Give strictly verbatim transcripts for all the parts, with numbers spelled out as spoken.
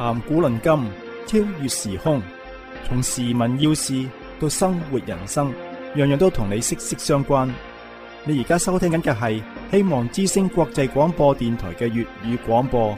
談古論今，超越時空，從時聞要事到生活人生，樣樣都同你息息相關。你而家收聽緊嘅係希望之聲國際廣播電台嘅粵語廣播。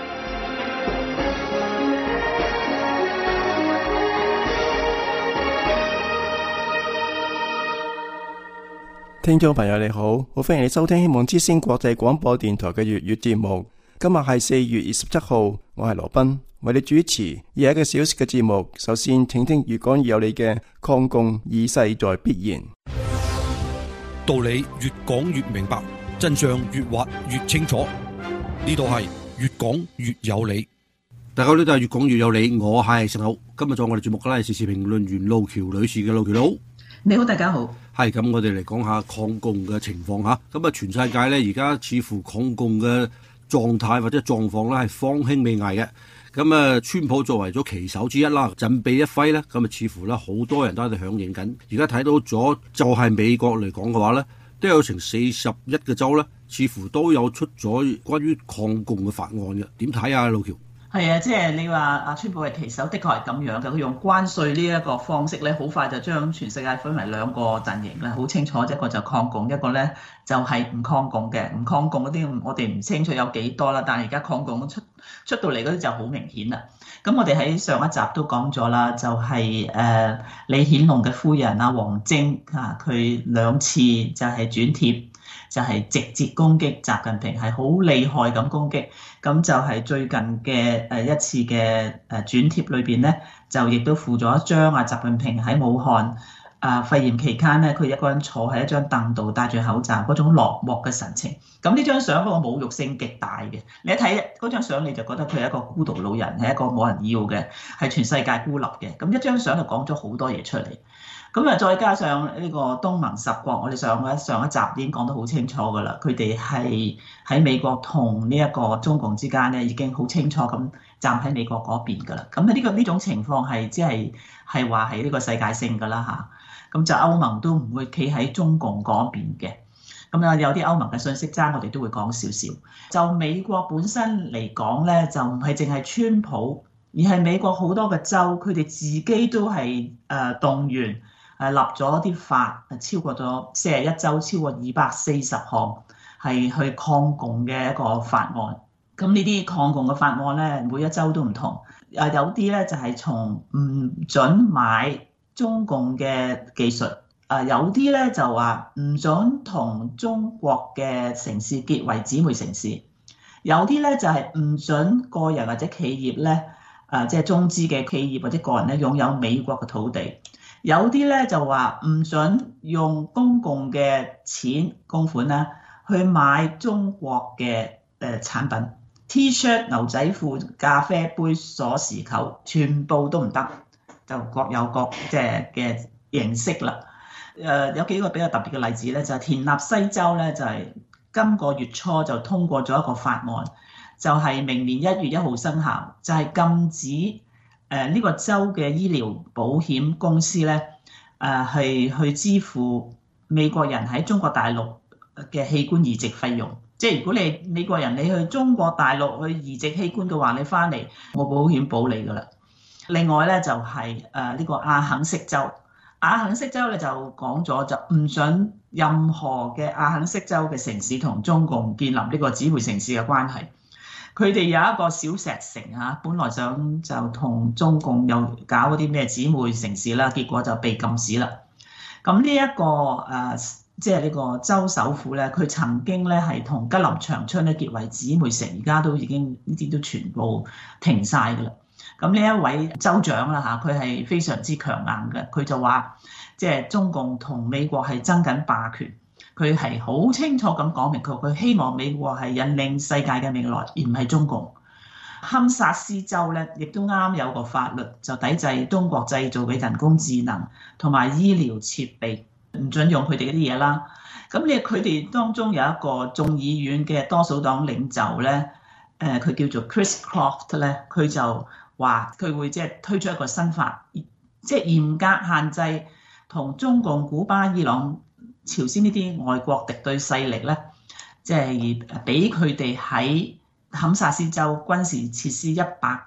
聽眾朋友你好，好歡迎你收聽希望之聲國際廣播電台嘅粵語節目。今日係四月二十七號，我係羅賓，為你主持二一個小時嘅節目。首先，請聽越講越有理嘅抗共以勢在必然。 道理越講越明白，真相越挖越清楚。呢度係越講越有理。 大家好，呢度係越講越有理，我係石佬。今日做我哋節目嘅咧係時事評論員路橋女士嘅。路橋佬， 你好，大家好。 係咁，我哋嚟講下抗共嘅情況吓。咁啊，全世界咧而家似乎抗共嘅狀態或者狀況咧係方興未艾嘅。咁啊，川普作為咗旗手之一啦，振臂一揮咧，咁啊似乎咧好多人都喺度響應緊。而家睇到咗就係美國嚟講嘅話咧，都有成四十一個州咧，似乎都有出咗關於抗共嘅法案嘅。點睇啊，路橋？ 係啊，即係你話阿川普係旗手，的確係咁樣嘅。佢用關稅呢一個方式咧，好快就將全世界分為兩個陣營啦，好清楚。一個就抗共，一個咧就係唔抗共嘅。唔抗共嗰啲我哋唔清楚有幾多啦，但係而家抗共出出到嚟嗰啲就好明顯啦。咁我哋喺上一集都講咗啦，就係、是、誒、呃、李顯龍嘅夫人啊，王晶啊，佢兩次就係轉貼。就係直接攻擊習近平，係好厲害咁攻擊。咁就係最近嘅誒一次嘅誒轉貼裏邊咧，就亦都附咗一張啊，習近平喺武漢啊肺炎期間咧，佢一個人坐喺一張凳度戴住口罩，嗰種落寞嘅神情。咁呢張相嗰個侮辱性極大嘅，你一睇嗰張相你就覺得佢係一個孤獨老人，係一個冇人要嘅，係全世界孤立嘅。咁一張相就講咗好多嘢出嚟。咁啊，再加上呢個東盟十國，我哋上一上一集已經講得好清楚㗎啦。佢哋係喺美國同呢一個中共之間咧，已經好清楚咁站喺美國嗰邊㗎啦。咁啊，呢個呢種情況係即係係話係呢個世界性㗎啦嚇。咁就歐盟都唔會企喺中共嗰邊嘅。咁啊，有啲歐盟嘅信息爭，我哋都會講少少。就美國本身嚟講咧，就唔係淨係川普，而係美國好多嘅州，佢哋自己都係誒動員。誒立咗啲法，超過咗四十一州，超過二百四十項係去抗共嘅一個法案。咁呢啲抗共嘅法案咧，每一州都唔同。誒有啲咧就係從唔准買中共嘅技術，誒有啲咧就話唔准同中國嘅城市結為姊妹城市，有啲咧就係唔准個人或者企業咧，誒即係中資嘅企業或者個人咧擁有美國嘅土地。有啲咧就話唔准用公共嘅錢公款啦，去買中國嘅誒產品 ，T-shirt、牛仔褲、咖啡杯、鎖匙扣，全部都唔得，就各有各即係嘅形式啦。誒有幾個比較特別嘅例子咧，就係田納西州咧，就係今個月初就通過咗一個法案，就係明年一月一號生效，就係禁止。誒呢個州嘅醫療保險公司咧，誒係去支付美國人喺中國大陸嘅器官移植費用。即係如果你美國人你去中國大陸去移植器官嘅話，你翻嚟冇保險保你㗎啦。另外咧就係誒呢個阿肯色州，阿肯色州咧就講咗就唔准任何嘅阿肯色州嘅城市同中共建立呢個姊妹城市嘅關係。佢哋有一個小石城嚇，本來想就同中共又搞嗰啲咩姊妹城市啦，結果就被禁止啦。咁呢一個誒，即係呢個州首府咧，佢曾經咧係同吉林長春咧結為姊妹城，而家都已經呢啲都全部停晒㗎啦。咁呢一位州長啦嚇，佢係非常之強硬嘅，佢就話即係中共同美國係爭緊霸權。佢係好清楚咁講明，佢佢希望美國係引領世界嘅未來，而唔係中共。堪薩斯州咧，亦都啱有個法律就抵制中國製造嘅人工智能同埋醫療設備，唔准用佢哋嗰啲嘢啦。咁你佢哋當中有一個眾議院嘅多數黨領袖咧，誒佢叫做 Chris Croft 咧，佢就話佢會即係推出一個新法，即係嚴格限制同中共、古巴、伊朗、朝鮮呢啲外國敵對勢力咧，即係俾佢哋喺堪薩斯州軍事設施一百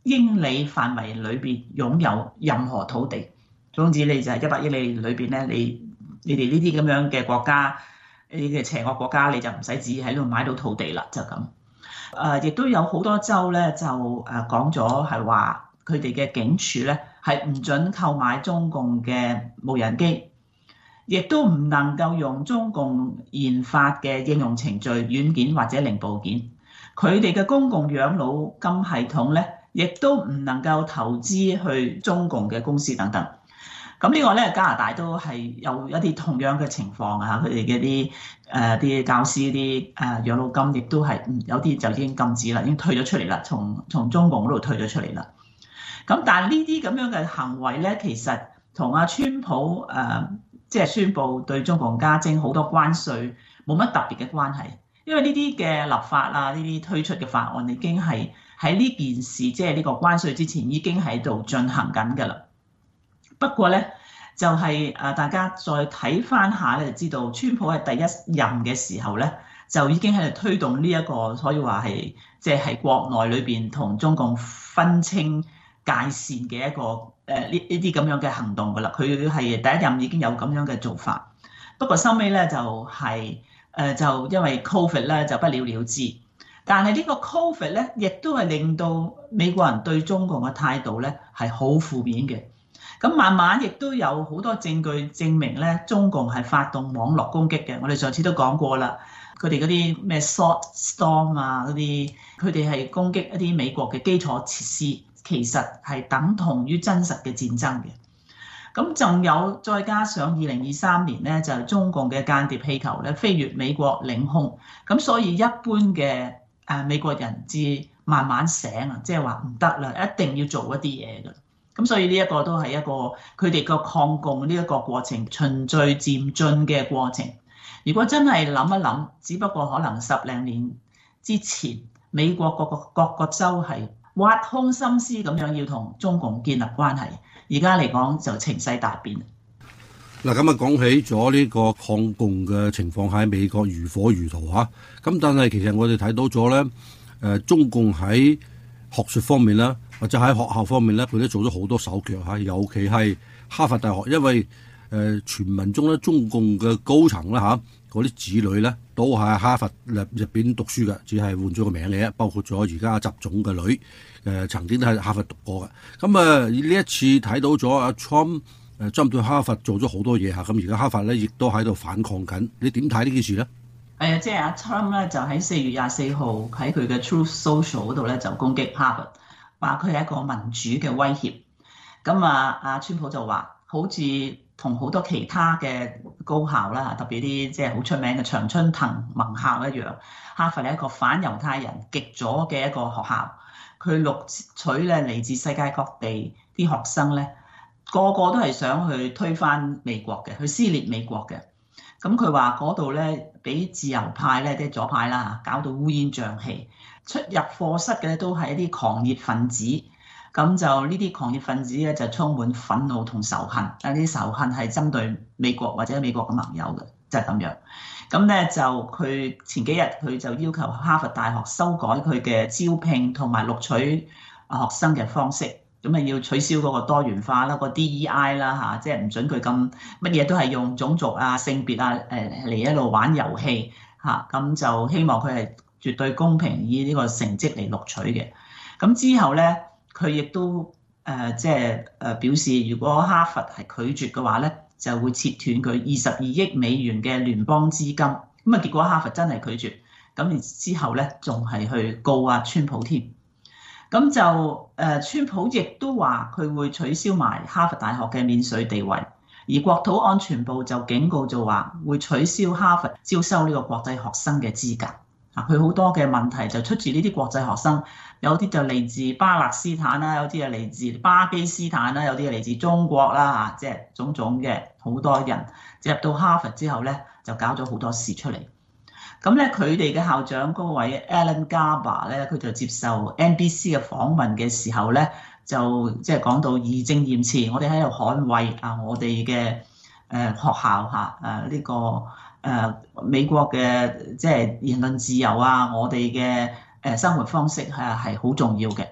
英里範圍裏邊擁有任何土地。總之你就係一百英里裏邊咧，你你哋呢啲咁樣嘅國家，呢啲嘅邪惡國家，你就唔使旨意喺度買到土地啦，就咁。誒、呃，亦都有好多州咧就誒講咗係話，佢哋嘅警署咧係唔準購買中共嘅無人機，亦都唔能夠用中共研發嘅應用程序、軟件或者零部件。佢哋嘅公共養老金系統咧，亦都唔能夠投資去中共嘅公司等等。咁呢個咧，加拿大都係有一啲同樣嘅情況啊！佢哋嘅啲誒啲教師啲誒養老金，亦都係有啲就已經禁止啦，已經退咗出嚟啦，從從中共嗰度退咗出嚟啦。咁但係呢啲咁樣嘅行為咧，其實同阿川普誒即係宣布對中共加徵好多關稅冇乜特別嘅關係，因為呢啲嘅立法啊，呢啲推出嘅法案已經係喺呢件事即係呢個關稅之前已經喺度進行緊㗎啦。不過咧，就係誒大家再睇翻下咧，就知道川普喺第一任嘅時候咧，就已經喺度推動呢一個可以話係即係喺國內裏邊同中共分清界線嘅一個誒呢呢啲咁樣嘅行動㗎啦。佢係第一任已經有咁樣嘅做法，不過收尾咧就係誒就因為 Covid 咧就不了了之。但係呢個 Covid 咧，亦都係令到美國人對中共嘅態度咧係好負面嘅。咁慢慢亦都有好多證據證明咧，中共係發動網絡攻擊嘅。我哋上次都講過啦，佢哋嗰啲咩 Salt Storm 啊嗰啲，佢哋係攻擊一啲美國嘅基礎設施，其實係等同於真實嘅戰爭嘅。咁仲有再加上二零二三年咧，就係中共嘅間諜氣球咧飛越美國領空，咁所以一般嘅誒美國人至慢慢醒啊，即係話唔得啦，一定要做一啲嘢㗎。咁所以呢一個都係一個佢哋個抗共呢一個過程，循序漸進嘅過程。如果真係諗一諗，只不過可能十零年之前，美國各個各個州係挖空心思咁樣要同中共建立關係，而家嚟講就情勢大變。 嗱，咁啊講起咗呢個抗共嘅情況喺美國如火如荼嚇，咁但係其實我哋睇到咗咧，誒中共喺學術方面啦，或者喺學校方面咧，佢都做咗好多手腳嚇，尤其係哈佛大學，因為誒、呃、傳聞中咧，中共嘅高層啦嚇，嗰啲子女咧都係哈佛入入邊讀書嘅，只係換咗個名嘅啫，包括咗而家習總嘅女誒、呃、曾經都喺哈佛讀過嘅。咁啊呢一次睇到咗阿 Trump 誒針對哈佛做咗好多嘢嚇，咁而家哈佛咧亦都喺度反抗緊。你點睇呢件事咧？ 係啊，即係阿 Trump 咧就喺四月廿四號喺佢嘅 Truth Social 嗰度咧就攻擊哈佛，話佢係一個民主嘅威脅。咁啊，阿川普就話好似同好多其他嘅高校啦，特別啲即係好出名嘅常春藤盟校一樣，哈佛係一個反猶太人極左嘅一個學校。佢錄取咧嚟自世界各地啲學生咧，個個都係想去推翻美國嘅，去撕裂美國嘅。咁佢話嗰度咧，俾自由派咧，即係左派啦，搞到烏煙瘴氣。出入課室嘅都係一啲狂熱分子。咁就呢啲狂熱分子咧，就充滿憤怒同仇恨。啊，呢啲仇恨係針對美國或者美國嘅盟友嘅，就係咁樣。咁咧就佢前幾日佢就要求哈佛大學修改佢嘅招聘同埋錄取學生嘅方式。咁啊要取消嗰個多元化啦，個 D E I 啦嚇，即係唔準佢咁乜嘢都係用種族啊、性別啊誒嚟一路玩遊戲嚇，咁就希望佢係絕對公平以呢個成績嚟錄取嘅。咁之後咧，佢亦都誒即係誒表示，如果哈佛係拒絕嘅話咧，就會切斷佢二十二億美元嘅聯邦資金。咁啊結果哈佛真係拒絕，咁然之後咧仲係去告阿川普添。咁就誒，川普亦都話佢會取消埋哈佛大學嘅免稅地位，而國土安全部就警告就話會取消哈佛招收呢個國際學生嘅資格。啊，佢好多嘅問題就出自呢啲國際學生，有啲就嚟自巴勒斯坦啦，有啲係嚟自巴基斯坦啦，有啲係嚟自中國啦嚇，即係種種嘅好多人入到哈佛之後咧，就搞咗好多事出嚟。咁咧，佢哋嘅校長嗰位 Alan Garber 咧，佢就接受 N B C 嘅訪問嘅時候咧，就即係講到義正言辭，我哋喺度捍衛啊，我哋嘅誒學校嚇誒呢個誒美國嘅即係言論自由啊，我哋嘅誒生活方式係係好重要嘅。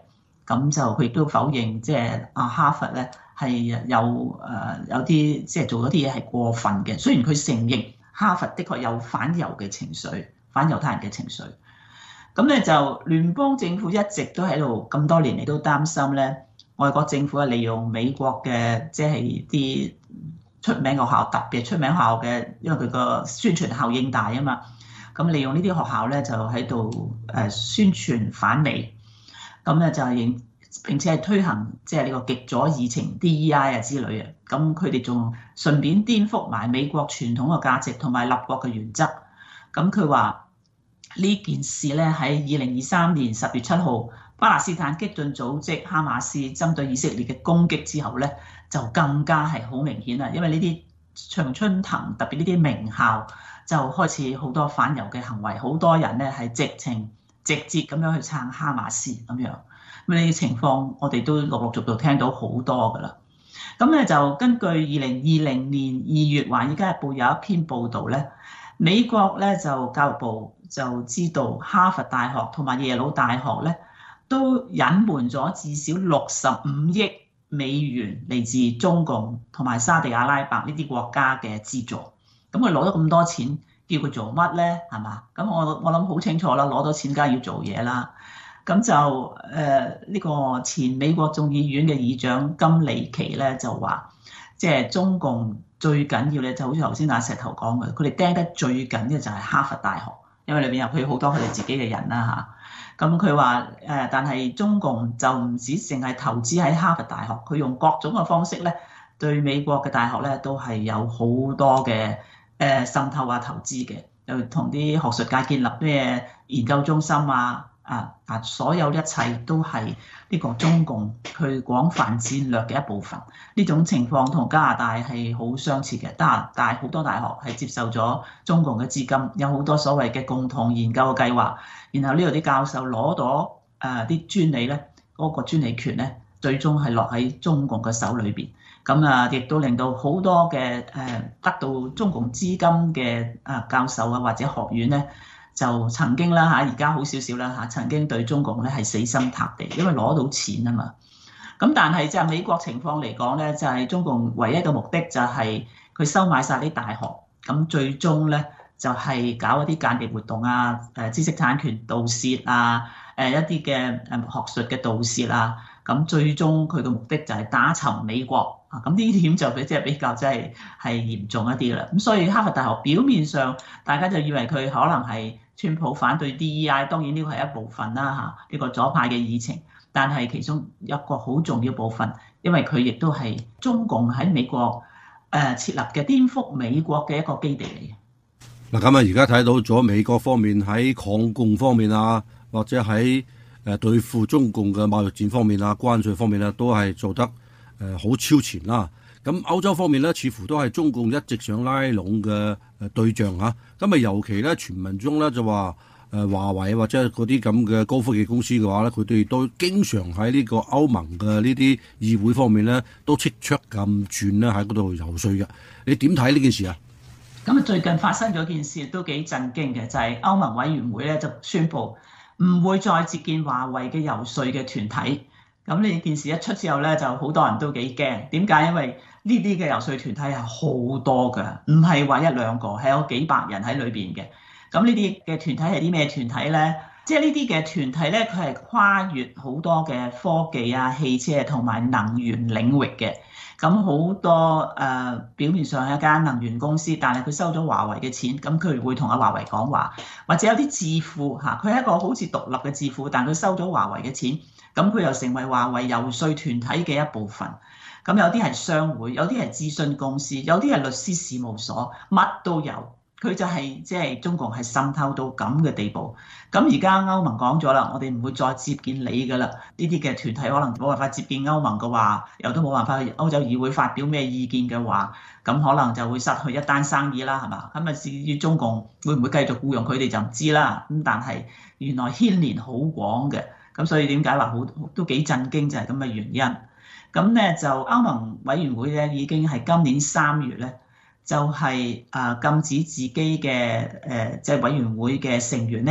咁就佢亦都否認即係啊哈佛咧係有誒、呃、有啲即係做咗啲嘢係過分嘅。雖然佢承認哈佛的確有反猶嘅情緒、反猶太人嘅情緒。咁咧就聯邦政府一直都喺度咁多年嚟都擔心咧，外國政府係利用美國嘅即係啲出名學校，特別出名學校嘅，因為佢個宣傳效應大啊嘛。咁利用呢啲學校咧就喺度誒宣傳反美，咁咧就係並且係推行即係呢個極左議程 D E I 啊之類嘅。咁佢哋仲順便顛覆埋美國傳統嘅價值同埋立國嘅原則。咁佢話呢件事咧喺二零二三年十月七號巴勒斯坦激進組織哈馬斯針對以色列嘅攻擊之後咧，就更加係好明顯啦。因為呢啲常春藤特別呢啲名校就開始好多反猶嘅行為，好多人咧係直情直接咁樣去撐哈馬斯咁樣。咁呢啲情況我哋都陸陸續續聽到好多㗎啦。咁咧就根據二零二零年二月《華爾街日報》有一篇報導咧，美國咧就教育部就知道哈佛大學同埋耶魯大學咧都隱瞞咗至少六十五億美元嚟自中共同埋沙地阿拉伯呢啲國家嘅資助。咁佢攞咗咁多錢，叫佢做乜咧？係嘛？咁我我諗好清楚啦，攞咗錢梗係要做嘢啦。咁就誒呢、呃這個前美國眾議院嘅議長金里奇咧就話，即係中共最緊要咧就好似頭先阿石頭講嘅，佢哋盯得最緊嘅就係哈佛大學，因為裏邊入去好多佢哋自己嘅人啦嚇。咁佢話誒，但係中共就唔止淨係投資喺哈佛大學，佢用各種嘅方式咧對美國嘅大學咧都係有好多嘅誒滲透啊投資嘅，又同啲學術界建立咩研究中心啊。啊！啊！所有一切都係呢個中共佢廣泛戰略嘅一部分。呢種情況同加拿大係好相似嘅。加拿大好多大學係接受咗中共嘅資金，有好多所謂嘅共同研究嘅計劃。然後呢度啲教授攞到誒啲專利咧，嗰個專利權咧，最終係落喺中共嘅手裏邊。咁啊，亦都令到好多嘅誒得到中共資金嘅啊教授啊或者學院咧，就曾經啦嚇，而家好少少啦嚇，曾經對中共咧係死心塌地，因為攞到錢啊嘛。咁但係就係美國情況嚟講咧，就係中共唯一嘅目的就係佢收買晒啲大學，咁最終咧就係搞一啲間諜活動啊，誒知識產權盜竊啊，誒一啲嘅誒學術嘅盜竊啊，咁最終佢嘅目的就係打沉美國啊。咁呢點就比即係比較真係係嚴重一啲啦。咁所以哈佛大學表面上大家就以為佢可能係川普反對 D E I， 當然呢個係一部分啦嚇，呢個左派嘅議程，但係其中一個好重要部分，因為佢亦都係中共喺美國誒設立嘅顛覆美國嘅一個基地嚟嘅。 嗱，咁啊，而家睇到咗美國方面喺抗共方面啊，或者喺誒對付中共嘅貿易戰方面啊、關稅方面啊，都係做得誒好超前啦。咁歐洲方面咧，似乎都係中共一直想拉攏嘅誒對象嚇。咁啊，尤其咧，傳聞中咧就話誒華為或者嗰啲咁嘅高科技公司嘅話咧，佢哋都經常喺呢個歐盟嘅呢啲議會方面咧，都戚出咁轉咧喺嗰度游說嘅。你點睇呢件事啊？ 咁啊，最近發生咗件事都幾震驚嘅，就係、是、歐盟委員會咧就宣布唔會再接見華為嘅游說嘅團體。咁呢件事一出之後咧，就好多人都幾驚。點解？因為呢啲嘅游說團體係好多㗎，唔係話一兩個，係有幾百人喺裏邊嘅。咁呢啲嘅團體係啲咩團體咧？即係呢啲嘅團體咧，佢係跨越好多嘅科技啊、汽車同埋能源領域嘅。咁好多誒、呃、表面上係一間能源公司，但係佢收咗華為嘅錢，咁佢會同阿華為講話，或者有啲智庫嚇，佢係一個好似獨立嘅智庫，但佢收咗華為嘅錢，咁佢又成為華為游說團體嘅一部分。咁有啲係商會，有啲係諮詢公司，有啲係律師事務所，乜都有。佢就係即係中共係滲透到咁嘅地步。咁而家歐盟講咗啦，我哋唔會再接見你噶啦。呢啲嘅團體可能冇辦法接見歐盟嘅話，又都冇辦法去歐洲議會發表咩意見嘅話，咁可能就會失去一單生意啦，係嘛？咁啊，至於中共會唔會繼續僱用佢哋就唔知啦。咁但係原來牽連好廣嘅，咁所以點解話好都幾震驚就係咁嘅原因。咁咧就歐盟委員會咧已經係今年三月咧。就係啊禁止自己嘅誒即係委員會嘅成員咧，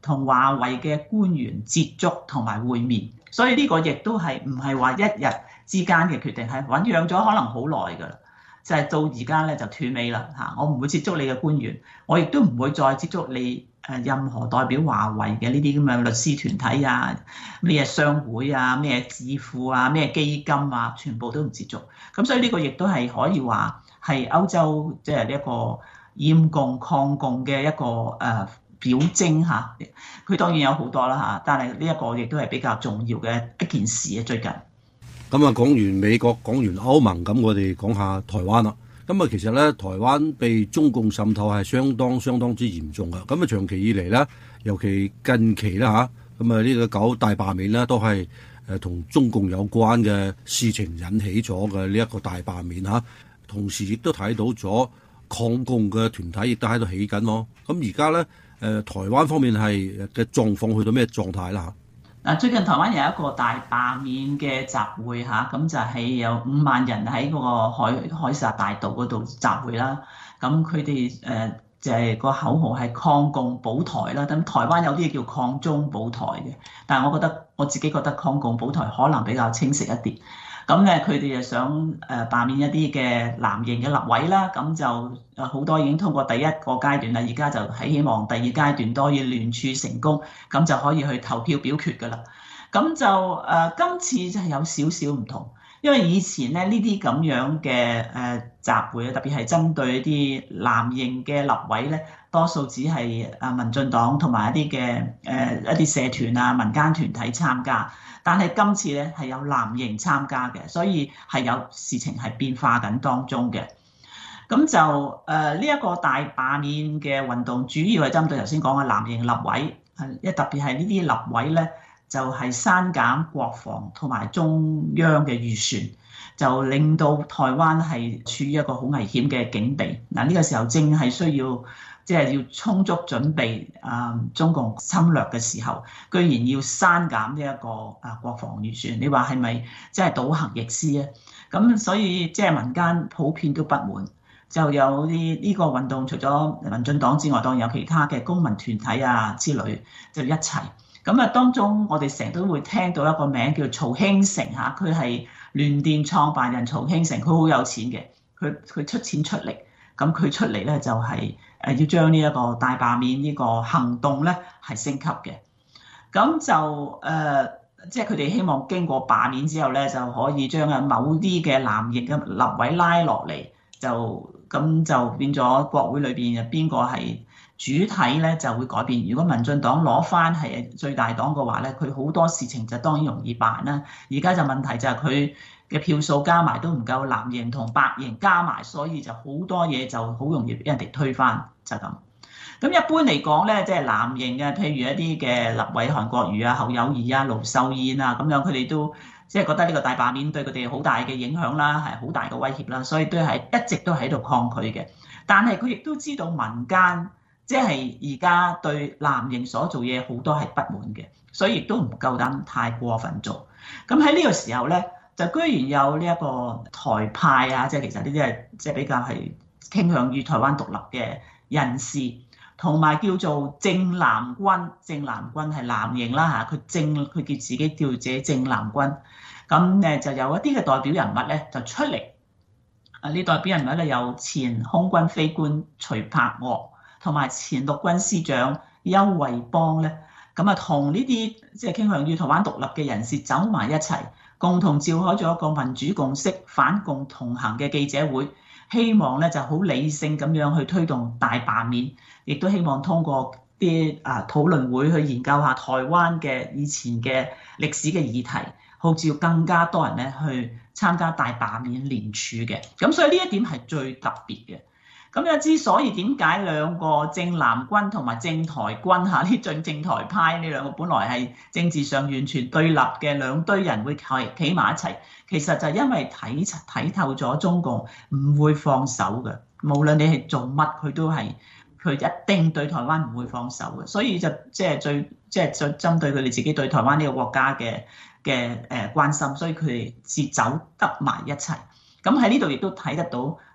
同華為嘅官員接觸同埋會面，所以呢個亦都係唔係話一日之間嘅決定，係醖釀咗可能好耐㗎啦。就係到而家咧就斷尾啦嚇！我唔會接觸你嘅官員，我亦都唔會再接觸你誒任何代表華為嘅呢啲咁嘅律師團體啊、咩商會啊、咩智庫啊、咩基金啊，全部都唔接觸。咁所以呢個亦都係可以話係歐洲即係呢一個厭共抗共嘅一個誒表徵嚇。佢當然有好多啦嚇，但係呢一個亦都係比較重要嘅一件事啊，最近。 咁啊，講完美國，講完歐盟，咁我哋講下台灣啦。咁啊，其實咧，台灣被中共滲透係相當相當之嚴重嘅。咁啊，長期以嚟咧，尤其近期啦嚇，咁啊呢個九大罷免咧，都係誒同中共有關嘅事情引起咗嘅呢一個大罷免嚇。同時亦都睇到咗抗共嘅團體亦都喺度起緊咯。咁而家咧，誒台灣方面係嘅狀況去到咩狀態啦嚇？ 嗱，最近台灣有一個大罷免嘅集會嚇，咁就係有五萬人喺嗰個海海沙大道嗰度集會啦。咁佢哋誒就係個口號係抗共保台啦。咁台灣有啲嘢叫抗中保台嘅，但係我覺得我自己覺得抗共保台可能比較清晰一啲。咁咧，佢哋就想誒罷免一啲嘅藍營嘅立委啦，咁就誒好多已經通過第一個階段啦，而家就係希望第二階段都可以聯署成功，咁就可以去投票表決㗎啦。咁就誒、呃、今次就係有少少唔同，因為以前咧呢啲咁樣嘅誒集會，特別係針對一啲藍營嘅立委咧，多數只係誒民進黨同埋一啲嘅誒一啲社團啊、民間團體參加。但係今次咧係有藍營參加嘅，所以係有事情係變化緊當中嘅。咁就誒呢一個大罷免嘅運動，主要係針對頭先講嘅藍營立委，係一特別係呢啲立委咧，就係刪減國防同埋中央嘅預算，就令到台灣係處於一個好危險嘅境地。嗱、這、呢個時候正係需要。即係要充足準備啊！中共侵略嘅時候，居然要刪減呢一個啊國防預算，你話係咪即係倒行逆施咧？咁所以即係民間普遍都不滿，就有啲呢個運動，除咗民進黨之外，當然有其他嘅公民團體啊之類，就一齊。咁啊，當中我哋成日都會聽到一個名叫曹興誠嚇，佢係聯電創辦人曹興誠，佢好有錢嘅，佢佢出錢出力，咁佢出嚟咧就係、是。誒要將呢一個大罷免呢個行動咧係升級嘅，咁就誒、呃、即係佢哋希望經過罷免之後咧，就可以將啊某啲嘅藍營嘅立委拉落嚟，就咁就變咗國會裏邊啊邊個係主體咧就會改變。如果民進黨攞翻係最大黨嘅話咧，佢好多事情就當然容易辦啦。而家就問題就係佢嘅票數加埋都唔夠藍營同白營加埋，所以就好多嘢就好容易俾人哋推翻，就咁。咁一般嚟講咧，即係藍營嘅，譬如一啲嘅立委韓國瑜啊、侯友宜啊、盧秀燕啊咁樣，佢哋都即係覺得呢個大罷免對佢哋好大嘅影響啦，係好大嘅威脅啦，所以都係一直都喺度抗拒嘅。但係佢亦都知道民間即係而家對藍營所做嘢好多係不滿嘅，所以亦都唔夠膽太過分做。咁喺呢個時候咧，就居然有呢一個台派啊，即係其實呢啲係即係比較係傾向於台灣獨立嘅人士，同埋叫做正藍軍，正藍軍係藍營啦嚇，佢正佢叫自己叫自己正藍軍。咁誒就有一啲嘅代表人物咧就出嚟，啊呢代表人物咧有前空軍飛官徐柏岳，同埋前陸軍司長邱惠邦咧，咁啊同呢啲即係傾向於台灣獨立嘅人士走埋一齊，共同召開咗一個民主共識反共同行嘅記者會，希望咧就好理性咁樣去推動大罷免，亦都希望通過啲啊討論會去研究下台灣嘅以前嘅歷史嘅議題，號召更加多人咧去參加大罷免聯署嘅。咁所以呢一點係最特別嘅。咁又之所以點解兩個正藍軍同埋正台軍嚇呢正正台派呢兩個本來係政治上完全對立嘅兩堆人會企企埋一齊，其實就係因為睇睇透咗中共唔會放手嘅，無論你係做乜佢都係佢一定對台灣唔會放手嘅，所以就即係最即係最針對佢哋自己對台灣呢個國家嘅嘅誒關心，所以佢哋是走得埋一齊。咁喺呢度亦都睇得到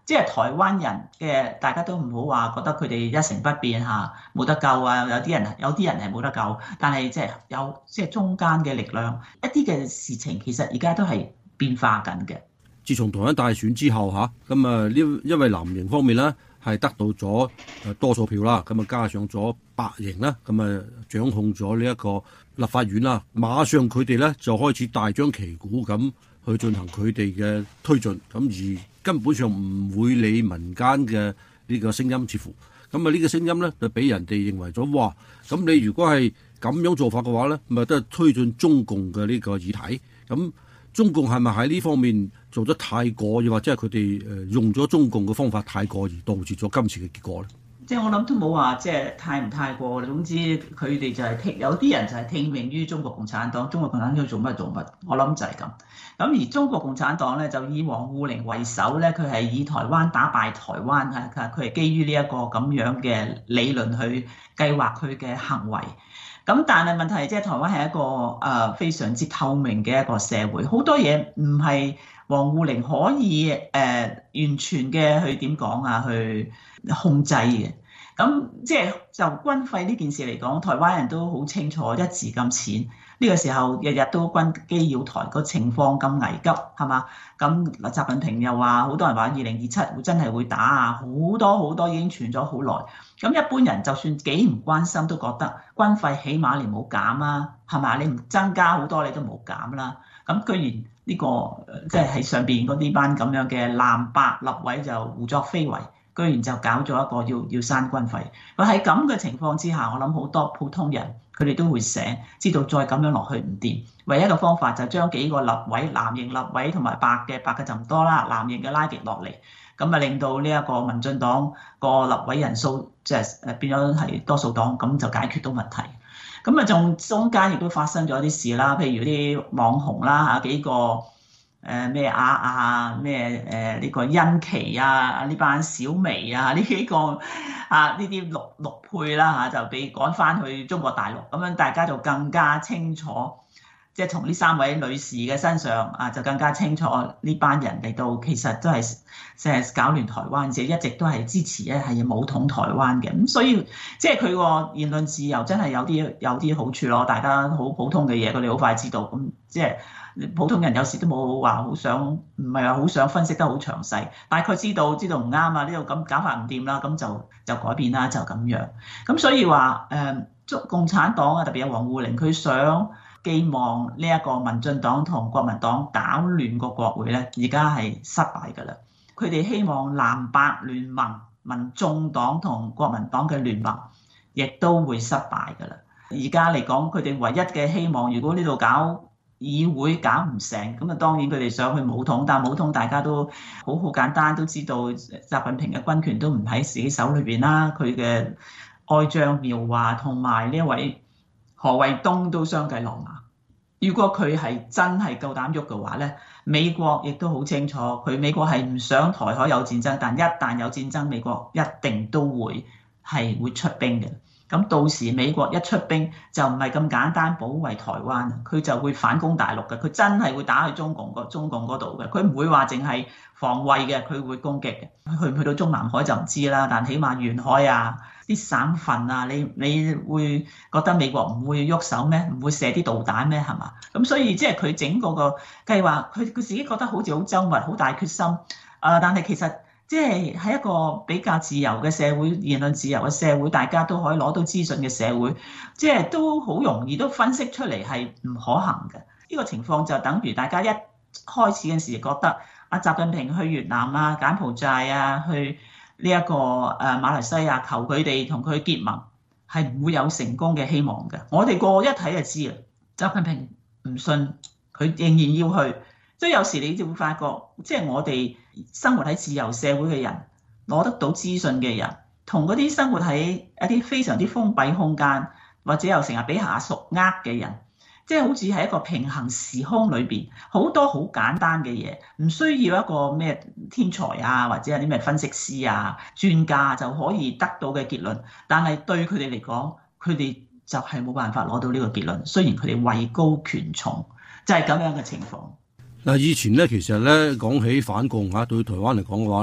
即係台灣人嘅，大家都唔好話覺得佢哋一成不變嚇，冇得救啊！有啲人有啲人係冇得救，但係即係有即係中間嘅力量，一啲嘅事情其實而家都係變化緊嘅。 自從台灣大選之後嚇，咁啊呢因為藍營方面咧係得到咗誒多數票啦，咁啊加上咗白營啦，咁啊掌控咗呢一個立法院啦，馬上佢哋咧就開始大張旗鼓咁去進行佢哋嘅推進，咁而根本上唔會理民間嘅呢個聲音，似乎咁啊呢個聲音咧就俾人哋認為咗，哇！咁你如果係咁樣做法嘅話咧，咪都係推進中共嘅呢個議題。咁中共係咪喺呢方面做得太過，又或者係佢哋誒用咗中共嘅方法太過，而導致咗今次嘅結果咧？ 即係我諗都冇話即係太唔太過，總之佢哋就係聽有啲人就係聽命於中國共產黨，中國共產黨做乜做乜，我諗就係咁。咁而中國共產黨咧就以王滬寧為首咧，佢係以台灣打敗台灣嚇，佢係基於呢一個咁樣嘅理論去計劃佢嘅行為。咁但係問題係即係台灣係一個誒非常之透明嘅一個社會，好多嘢唔係王滬寧可以誒、呃、完全嘅去點講啊，去控制嘅。咁即係就軍費呢件事嚟講，台灣人都好清楚，一字咁淺。呢個時候日日都軍機擾台，個情況咁危急，係嘛？咁習近平又話，好多人話二零二七會真係會打啊，好多好多已經傳咗好耐。咁一般人就算幾唔關心，都覺得軍費起碼你冇減啊，係嘛？你唔增加好多，你都冇減啦。咁居然呢個即係喺上邊嗰啲班咁樣嘅藍白立委就胡作非為。居然就搞咗一個要要刪軍費，佢喺咁嘅情況之下，我諗好多普通人佢哋都會醒，知道再咁樣落去唔掂，唯一嘅方法就將幾個立委藍營立委同埋白嘅白嘅就唔多啦，藍營嘅拉極落嚟，咁啊令到呢一個民進黨個立委人數即係誒變咗係多數黨，咁就解決到問題。咁啊仲中間亦都發生咗啲事啦，譬如啲網紅啦嚇幾個。誒咩啊啊咩誒呢個欣琪啊呢班小薇啊呢幾個啊呢啲陸陸配啦嚇就被趕翻去中國大陸，咁樣大家就更加清楚，即係從呢三位女士嘅身上啊就更加清楚呢班人嚟到其實都係成日搞亂台灣，自己一直都係支持咧係武統台灣嘅，咁所以即係佢個言論自由真係有啲有啲好處咯，大家好普通嘅嘢佢哋好快知道，咁即係。普通人有時都冇話好想，唔係話好想分析得好詳細，大概知道知道唔啱啊，呢度咁搞法唔掂啦，咁就就改變啦，就咁樣。咁所以話誒，中、呃、共產黨啊，特別有王滬寧，佢想寄望呢一個民進黨同國民黨搞亂個國會咧，而家係失敗㗎啦。佢哋希望藍白聯盟、民眾黨同國民黨嘅聯盟，亦都會失敗㗎啦。而家嚟講，佢哋唯一嘅希望，如果呢度搞議會搞唔成，咁啊當然佢哋想去武統，但係武統大家都好好簡單，都知道習近平嘅軍權都唔喺自己手裏邊啦，佢嘅愛將苗華同埋呢一位何衛東都相繼落馬。如果佢係真係夠膽喐嘅話咧，美國亦都好清楚，佢美國係唔想台海有戰爭，但一旦有戰爭，美國一定都會係會出兵嘅。咁到時美國一出兵就唔係咁簡單保衛台灣，佢就會反攻大陸嘅，佢真係會打去中共個中共嗰度嘅，佢唔會話淨係防衛嘅，佢會攻擊嘅。去唔去到中南海就唔知啦，但起碼沿海啊、啲省份啊，你你會覺得美國唔會喐手咩？唔會射啲導彈咩？係嘛？咁所以即係佢整個個計劃，佢佢自己覺得好似好周密、好大決心。啊、呃，但係其實。即係喺一個比較自由嘅社會，言論自由嘅社會，大家都可以攞到資訊嘅社會，即係都好容易都分析出嚟係唔可行嘅。呢個情況就等於大家一開始嘅時覺得阿習近平去越南啊、柬埔寨啊、去呢一個誒馬來西亞求佢哋同佢結盟，係唔會有成功嘅希望嘅。我哋個一睇就知啦，習近平唔信，佢仍然要去。所以有時你就會發覺，即係我哋生活喺自由社會嘅人，攞得到資訊嘅人，同嗰啲生活喺一啲非常之封閉空間，或者又成日俾下屬呃嘅人，即係好似喺一個平行時空裏邊，好多好簡單嘅嘢，唔需要一個咩天才啊，或者係啲咩分析師啊、專家就可以得到嘅結論。但係對佢哋嚟講，佢哋就係冇辦法攞到呢個結論。雖然佢哋位高權重，就係咁樣嘅情況。 嗱，以前咧，其實咧講起反共嚇，對台灣嚟講嘅話咧，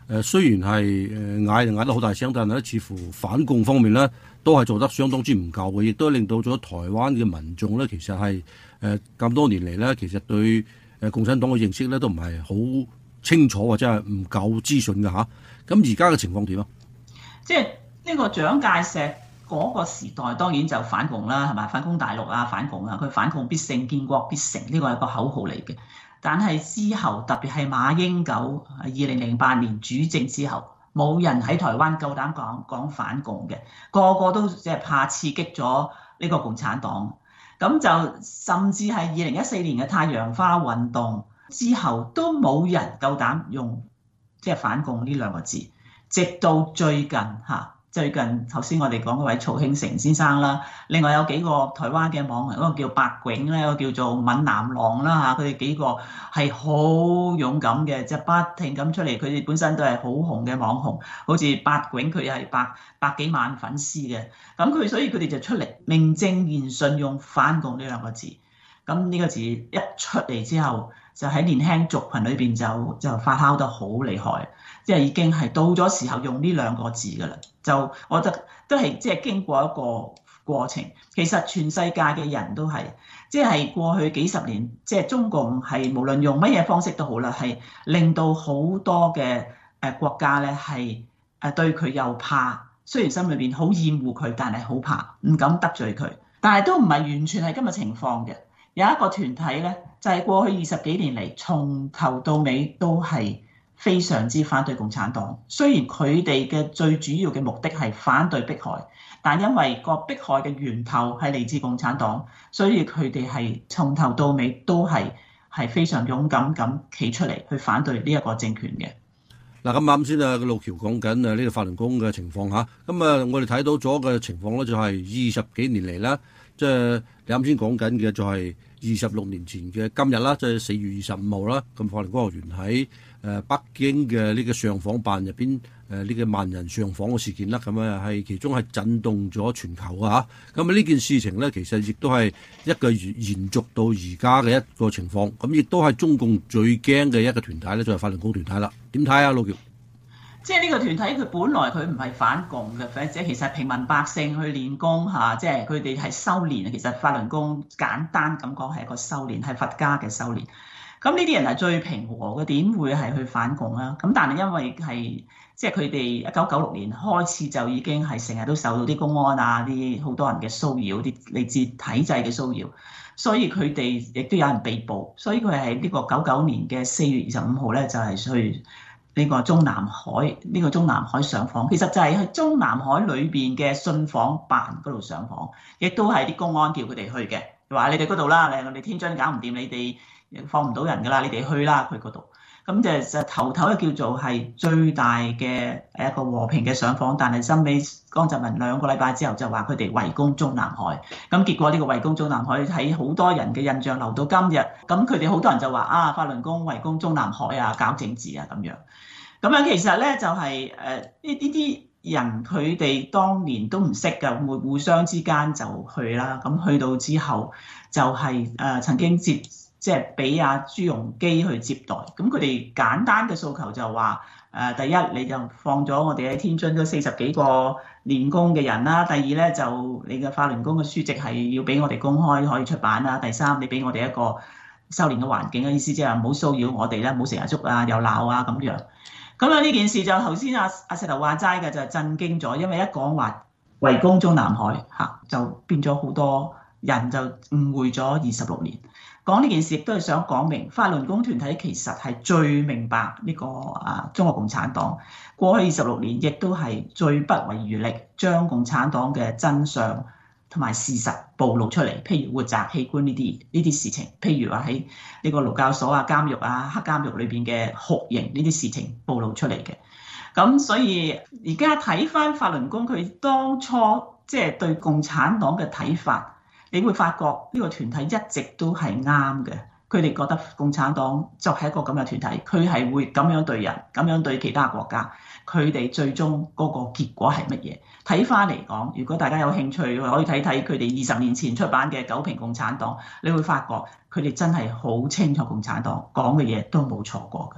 誒雖然係誒嗌就嗌得好大聲，但係咧似乎反共方面咧都係做得相當之唔夠嘅，亦都令到咗台灣嘅民眾咧其實係誒咁多年嚟咧，其實對誒共產黨嘅認識咧都唔係好清楚或者係唔夠資訊嘅嚇。咁而家嘅情況點啊？ 即係呢個蔣介石嗰個時代當然就反共啦，係咪？反攻大陸啊，反共啊，佢反共必勝，建國必成，呢個係個口號嚟嘅。但係之後特別係馬英九二零零八年主政之後，冇人喺台灣夠膽講講反共嘅，個個都即係怕刺激咗呢個共產黨。咁就甚至係二零一四年嘅太陽花運動之後，都冇人夠膽用即係反共呢兩個字。直到最近嚇，最近頭先我哋講嗰位曹慶成先生啦，另外有幾個台灣嘅網民，嗰個叫白炯咧，一個叫做閩南郎啦嚇，佢哋幾個係好勇敢嘅，即係不停咁出嚟。佢哋本身都係好紅嘅網紅，好似白炯佢係百百幾萬粉絲嘅，咁佢所以佢哋就出嚟名正言順用反共呢兩個字。咁呢個字一出嚟之後，就喺年輕族群裏邊就就發酵得好厲害，即係已經係到咗時候用呢兩個字㗎啦。就我覺得都係即係經過一個過程。其實全世界嘅人都係，即係過去幾十年，即係中共係無論用乜嘢方式都好啦，係令到好多嘅誒國家咧係誒對佢又怕，雖然心裏邊好厭惡佢，但係好怕，唔敢得罪佢。但係都唔係完全係今日情況嘅。有一個團體咧，就係過去二十幾年嚟，從頭到尾都係非常之反對共產黨。雖然佢哋嘅最主要嘅目的係反對迫害，但因為個迫害嘅源頭係嚟自共產黨，所以佢哋係從頭到尾都係係非常勇敢咁企出嚟去反對呢一個政權嘅。 嗱，咁啱先啊，路橋講緊啊呢個法輪功嘅情況嚇，咁啊我哋睇到咗嘅情況咧就係二十幾年嚟啦，即係你啱先講緊嘅就係二十六年前嘅今日啦，即係四月二十五號啦，咁法輪功學員喺誒北京嘅呢個上訪辦入邊誒呢個萬人上訪嘅事件啦，咁啊係其中係震動咗全球啊嚇，咁啊呢件事情咧其實亦都係一個延延續到而家嘅一個情況，咁亦都係中共最驚嘅一個團體咧，就係法輪功團體啦。點睇啊，路橋？ 即係呢個團體，佢本來佢唔係反共嘅，或者其實平民百姓去練功嚇，即係佢哋係修練。其實法輪功簡單咁講係一個修練，係佛家嘅修練。咁呢啲人係最平和嘅，點會係去反共啊？咁但係因為係即係佢哋一九九六年開始就已經係成日都受到啲公安啊、啲好多人嘅騷擾，啲嚟自體制嘅騷擾，所以佢哋亦都有人被捕。所以佢係呢個九九年嘅四月二十五號咧，就係去呢個中南海，呢個中南海上訪，其實就係去中南海裏邊嘅信訪辦嗰度上訪，亦都係啲公安叫佢哋去嘅，話你哋嗰度啦，你哋天津搞唔掂，你哋放唔到人㗎啦，你哋去啦佢嗰度。咁就就頭頭就叫做係最大嘅一個和平嘅上訪，但係收尾江澤民兩個禮拜之後就話佢哋圍攻中南海，咁結果呢個圍攻中南海喺好多人嘅印象留到今日，咁佢哋好多人就話啊法輪功圍攻中南海啊，搞政治啊咁樣。咁樣其實咧就係誒呢呢啲人佢哋當年都唔識㗎，互互相之間就去啦。咁去到之後就係、是、誒、呃、曾經接即係俾阿朱鎔基去接待。咁佢哋簡單嘅訴求就話誒、呃、第一你就放咗我哋喺天津嗰四十幾個練功嘅人啦。第二咧就你嘅法輪功嘅書籍係要俾我哋公開可以出版啦。第三你俾我哋一個修練嘅環境嘅意思，即係唔好騷擾我哋啦，唔好成日捉啊又鬧啊咁樣。咁啊呢件事就頭先阿阿石頭話齋嘅就係震驚咗，因為一講話圍攻中南海嚇，就變咗好多人就誤會咗二十六年。講呢件事亦都係想講明法輪功團體其實係最明白呢個啊中國共產黨過去二十六年，亦都係最不遺餘力將共產黨嘅真相同埋事實暴露出嚟，譬如活摘器官呢啲呢啲事情，譬如話喺呢個勞教所啊、監獄啊、黑監獄裏邊嘅酷刑呢啲事情暴露出嚟嘅。咁所以而家睇返法輪功佢當初即係對共產黨嘅睇法，你會發覺呢個團體一直都係啱嘅。佢哋覺得共產黨就係一個咁嘅團體，佢係會咁樣對人，咁樣對其他國家。佢哋最終嗰個結果係乜嘢？睇翻嚟講，如果大家有興趣，可以睇睇佢哋二十年前出版嘅《九評共產黨》，你會發覺佢哋真係好清楚共產黨講嘅嘢都冇錯過嘅。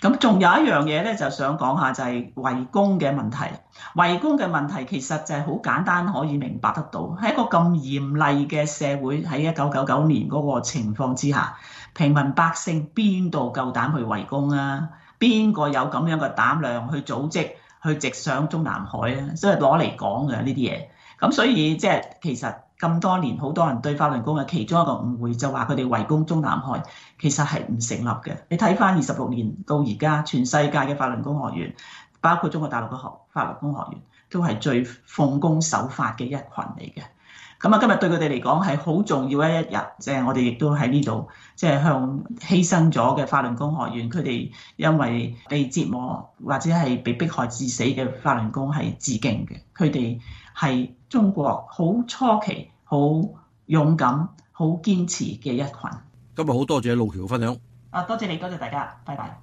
咁仲有一樣嘢咧，就想講下就係圍攻嘅問題。圍攻嘅問題其實就係好簡單可以明白得到，喺一個咁嚴厲嘅社會，喺一九九九年嗰個情況之下，平民百姓邊度夠膽去圍攻啊？邊個有咁樣嘅膽量去組織去直上中南海啊？所以攞嚟講嘅呢啲嘢。咁所以即係其實咁多年，好多人對法輪功嘅其中一個誤會就話佢哋圍攻中南海，其實係唔成立嘅。你睇翻二十六年到而家，全世界嘅法輪功學員，包括中國大陸嘅學法輪功學員，都係最奉公守法嘅一群嚟嘅。咁啊，今日對佢哋嚟講係好重要嘅一日，即係我哋亦都喺呢度，即係向犧牲咗嘅法輪功學員，佢哋因為被折磨或者係被迫害致死嘅法輪功係致敬嘅。佢哋係中國好初期、好勇敢、好堅持嘅一群。 今日好多謝路橋嘅分享。 啊，多謝你，多謝大家，拜拜。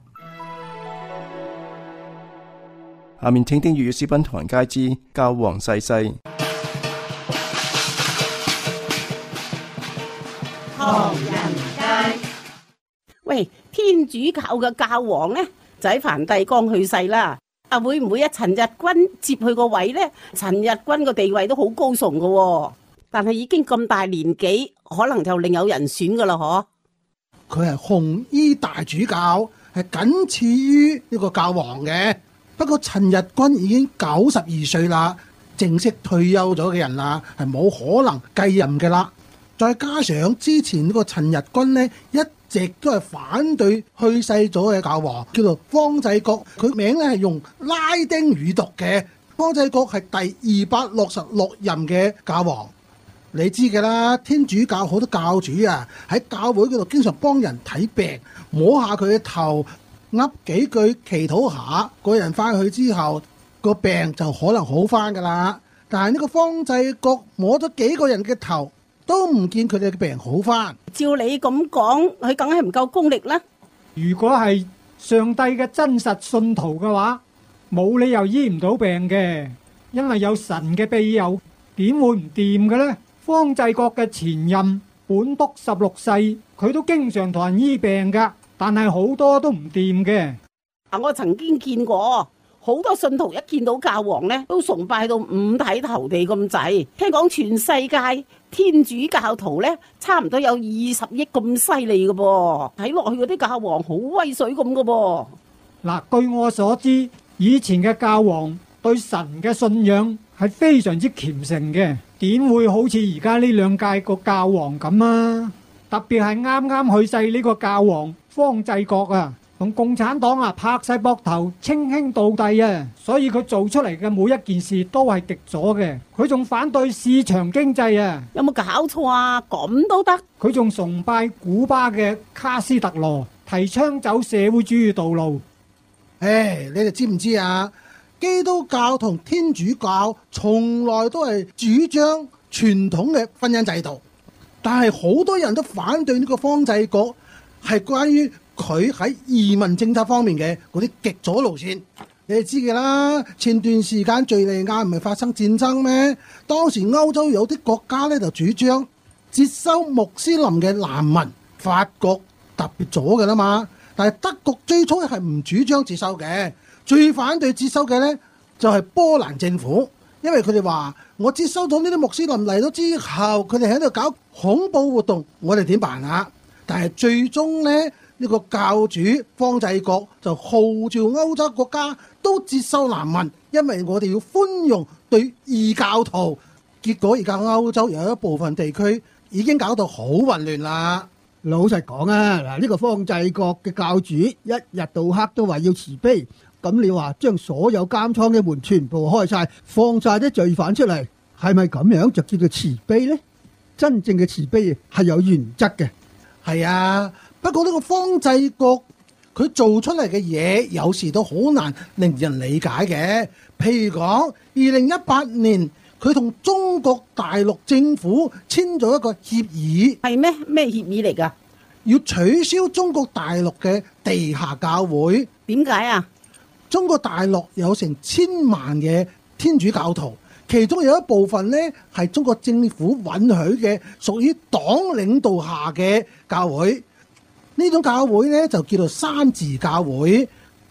下面請聽粵語視頻唐人街之教皇逝世。 唐人街，喂，天主教嘅教皇呢，就喺梵蒂岡去世啦。啊，會唔會啊陳日君接佢個位呢？陳日君個地位都好高崇噶喎，但係已經咁大年紀，可能就另有人選噶啦，嗬？ 佢係紅衣大主教，係僅次於呢個教皇嘅。不過陳日君已經九十二歲啦，正式退休咗嘅人啦，係冇可能繼任嘅啦。再加上之前呢個陳日君呢，一直都係反對去世咗嘅教皇，叫做方濟各，佢名咧係用拉丁語讀嘅。方濟各係第二百六十六任嘅教皇。你知嘅啦，天主教好多教主啊，喺教會嗰度經常幫人睇病，摸下佢嘅頭，噏幾句祈禱下，個人翻去之後個病就可能好翻噶啦。但係呢個方濟各摸咗幾個人嘅頭，都唔見佢哋嘅病好翻。 照你咁講，佢梗係唔夠功力啦。 如果係上帝嘅真實信徒嘅話，冇理由醫唔到病嘅，因為有神嘅庇佑，點會唔掂嘅呢？方濟各嘅前任本篤十六世，佢都經常同人醫病噶，但係好多都唔掂嘅。 啊，我曾經見過好多信徒一見到教皇呢，都崇拜到五體投地咁滯。聽講全世界天主教徒呢，差唔多有二十億咁犀利嘅噃，睇落去嗰啲教皇好威水咁嘅噃。 嗱，據我所知，以前嘅教皇對神嘅信仰係非常之虔誠嘅，點會好似而家呢兩屆個教皇咁啊？特別係啱啱去世呢個教皇方濟各啊，同共產黨啊拍晒膊頭稱兄道弟啊，所以佢做出嚟嘅每一件事都係極左嘅。佢仲反對市場經濟啊， 有冇搞錯啊？咁都得？ 佢仲崇拜古巴嘅卡斯特羅，提倡走社會主義道路。 唉，你哋知唔知啊？基督教同天主教從來都係主張傳統嘅婚姻制度，但係好多人都反對呢個方濟各，係關於佢喺移民政策方面嘅嗰啲極左路線。你哋知嘅啦，前段時間敍利亞唔係發生戰爭咩？當時歐洲有啲國家咧就主張接收穆斯林嘅難民，法國特別左嘅啦嘛，但係德國最初係唔主張接收嘅。最反對接收嘅呢，就係波蘭政府，因為佢哋話我接收咗呢啲穆斯林嚟咗之後，佢哋喺度搞恐怖活動，我哋點辦啊？但係最終呢，呢個教主方濟各就號召歐洲國家都接收難民，因為我哋要寬容對異教徒。結果而家歐洲有一部分地區已經搞到好混亂啦。 老實講啊，嗱，呢個方濟各嘅教主一日到黑都話要慈悲。咁你話將所有監倉嘅門全部開晒，放晒啲罪犯出嚟，係咪咁樣就叫做慈悲呢？真正嘅慈悲係有原則嘅。 係啊，不過呢個方濟各佢做出嚟嘅嘢，有時都好難令人理解嘅。譬如講，二零一八年佢同中國大陸政府簽咗一個協議， 係咩？咩協議嚟㗎？ 要取消中國大陸嘅地下教會。 點解啊？ 中國大陸有成千萬嘅天主教徒，其中有一部分呢係中國政府允許嘅，屬於黨領導下嘅教會。呢種教會呢就叫做山寺教會，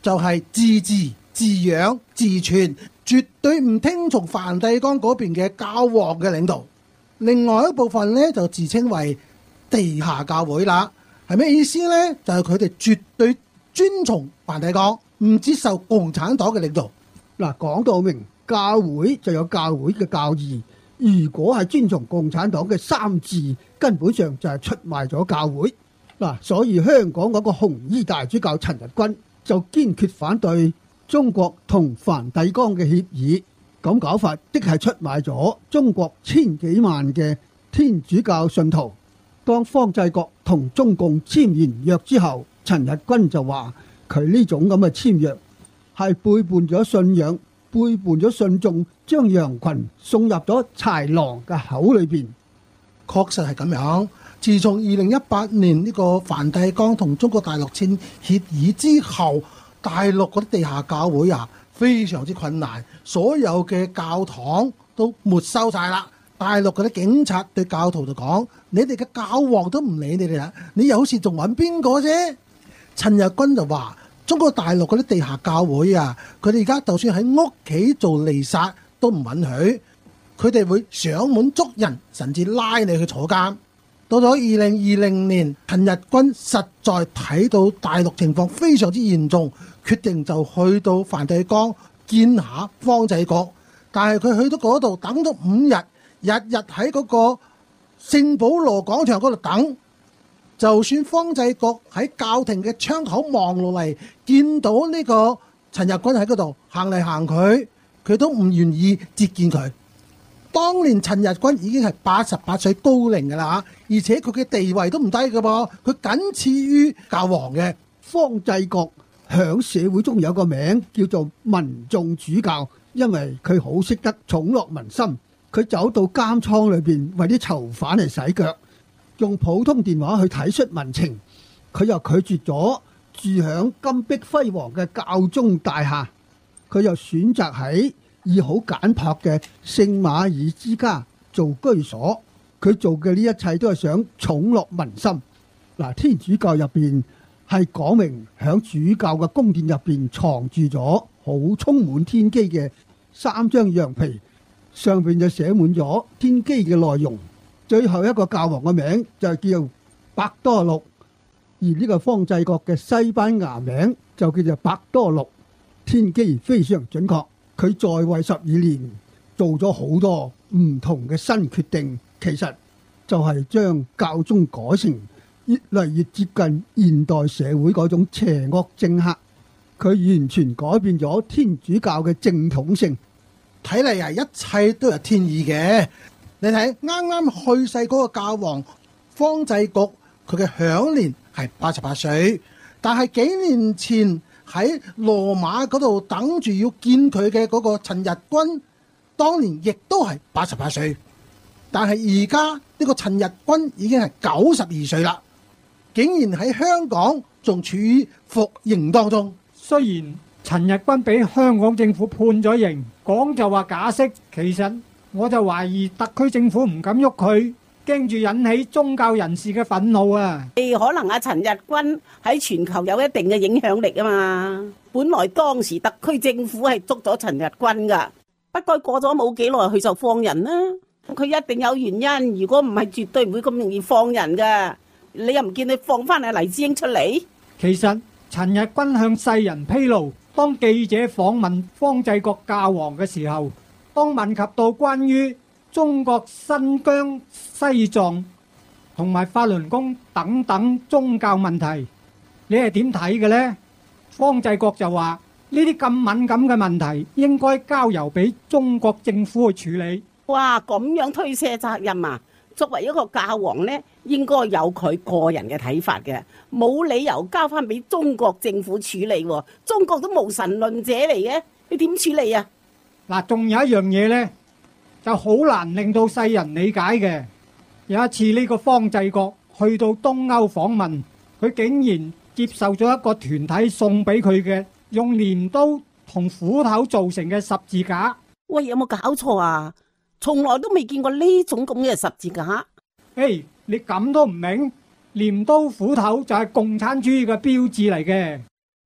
就係自治、自養、自存，絕對唔聽從梵蒂岡嗰邊嘅教皇嘅領導。另外一部分呢，就自稱為地下教會啦，係咩意思呢？就係佢哋絕對遵從梵蒂岡，唔接受共產黨嘅領導。 嗱，講到明教會就有教會嘅教義，如果係遵從共產黨嘅三字，根本上就係出賣咗教會。嗱，所以香港嗰個紅衣大主教陳日君就堅決反對中國同梵蒂岡嘅協議，咁搞法即係出賣咗中國千幾萬嘅天主教信徒。當方濟各同中共簽完約之後，陳日君就話佢呢種咁嘅簽約係背叛咗信仰，背叛咗信眾，將羊群送入咗豺狼嘅口裏邊。 確實係咁樣。自從二零一八年呢個梵蒂岡同中國大陸簽協議之後，大陸嗰啲地下教會啊非常之困難，所有嘅教堂都沒收晒啦。大陸嗰啲警察對教徒就講：你哋嘅教皇都唔理你哋啦，你有事仲揾邊個啫？陳日君就話：中國大陸嗰啲地下教會啊，佢哋而家就算喺屋企做彌撒都唔允許，佢哋會上門捉人，甚至拉你去坐監。到咗二零二零年，陳日君實在睇到大陸情況非常之嚴重，決定就去到梵蒂岡見下方濟各。但係佢去到嗰度等咗五日，日日喺嗰個聖保羅廣場嗰度等。就算方濟各喺教廷嘅窗口望落嚟，見到呢個陳日君喺嗰度行嚟行去，佢都唔願意接見佢。當年陳日君已經係八十八歲高齡㗎啦，而且佢嘅地位都唔低㗎噃，佢僅次於教皇嘅。 方濟各響社會中有個名叫做民眾主教，因為佢好識得寵樂民心。佢走到監倉裏邊為啲囚犯嚟洗腳，用普通電話去體恤民情。佢又拒絕咗住響金碧輝煌嘅教宗大廈，佢又選擇喺以好簡樸嘅聖馬爾之家做居所。佢做嘅呢一切都係想寵樂民心。嗱，天主教入邊係講明響主教嘅宮殿入邊藏住咗好充滿天機嘅三張羊皮，上邊就寫滿咗天機嘅內容。最後一個教皇嘅名就叫伯多祿，而呢個方濟各嘅西班牙名就叫做伯多祿。天機非常準確。佢在位十二年，做咗好多唔同嘅新決定，其實就係將教宗改成越嚟越接近現代社會嗰種邪惡政客。佢完全改變咗天主教嘅正統性。 睇嚟啊，一切都有天意嘅。你睇啱啱去世嗰個教皇方濟各，佢嘅享年係八十八歲，但係幾年前喺羅馬嗰度等住要見佢嘅嗰個陳日君，當年亦都係八十八歲，但係而家呢個陳日君已經係九十二歲啦，竟然喺香港仲處於服刑當中。 雖然陳日君俾香港政府判咗刑，講就話假釋，其實我就懷疑特區政府唔敢喐佢，驚住引起宗教人士嘅憤怒啊！ 誒，可能阿陳日君喺全球有一定嘅影響力啊嘛。本來當時特區政府係捉咗陳日君噶，不過過咗冇幾耐佢就放人啦。佢一定有原因，如果唔係絕對唔會咁容易放人噶。你又唔見你放翻阿黎智英出嚟？ 其實陳日君向世人披露，當記者訪問方濟各教皇嘅時候，當問及到關於中國新疆、西藏同埋法輪功等等宗教問題，你係點睇嘅呢？方濟各就話呢啲咁敏感嘅問題應該交由俾中國政府去處理。 哇，咁樣推卸責任啊！作為一個教皇呢，應該有佢個人嘅睇法嘅，冇理由交翻俾中國政府處理喎。中國都無神論者嚟嘅，你點處理啊？ 嗱，仲有一樣嘢呢，就好難令到世人理解嘅。有一次呢個方濟各去到東歐訪問，佢竟然接受咗一個團體送俾佢嘅用鐮刀同斧頭做成嘅十字架。 喂，有冇搞錯啊？從來都未見過呢種咁嘅十字架。 誒，你咁都唔明？鐮刀斧頭就係共產主義嘅標誌嚟嘅。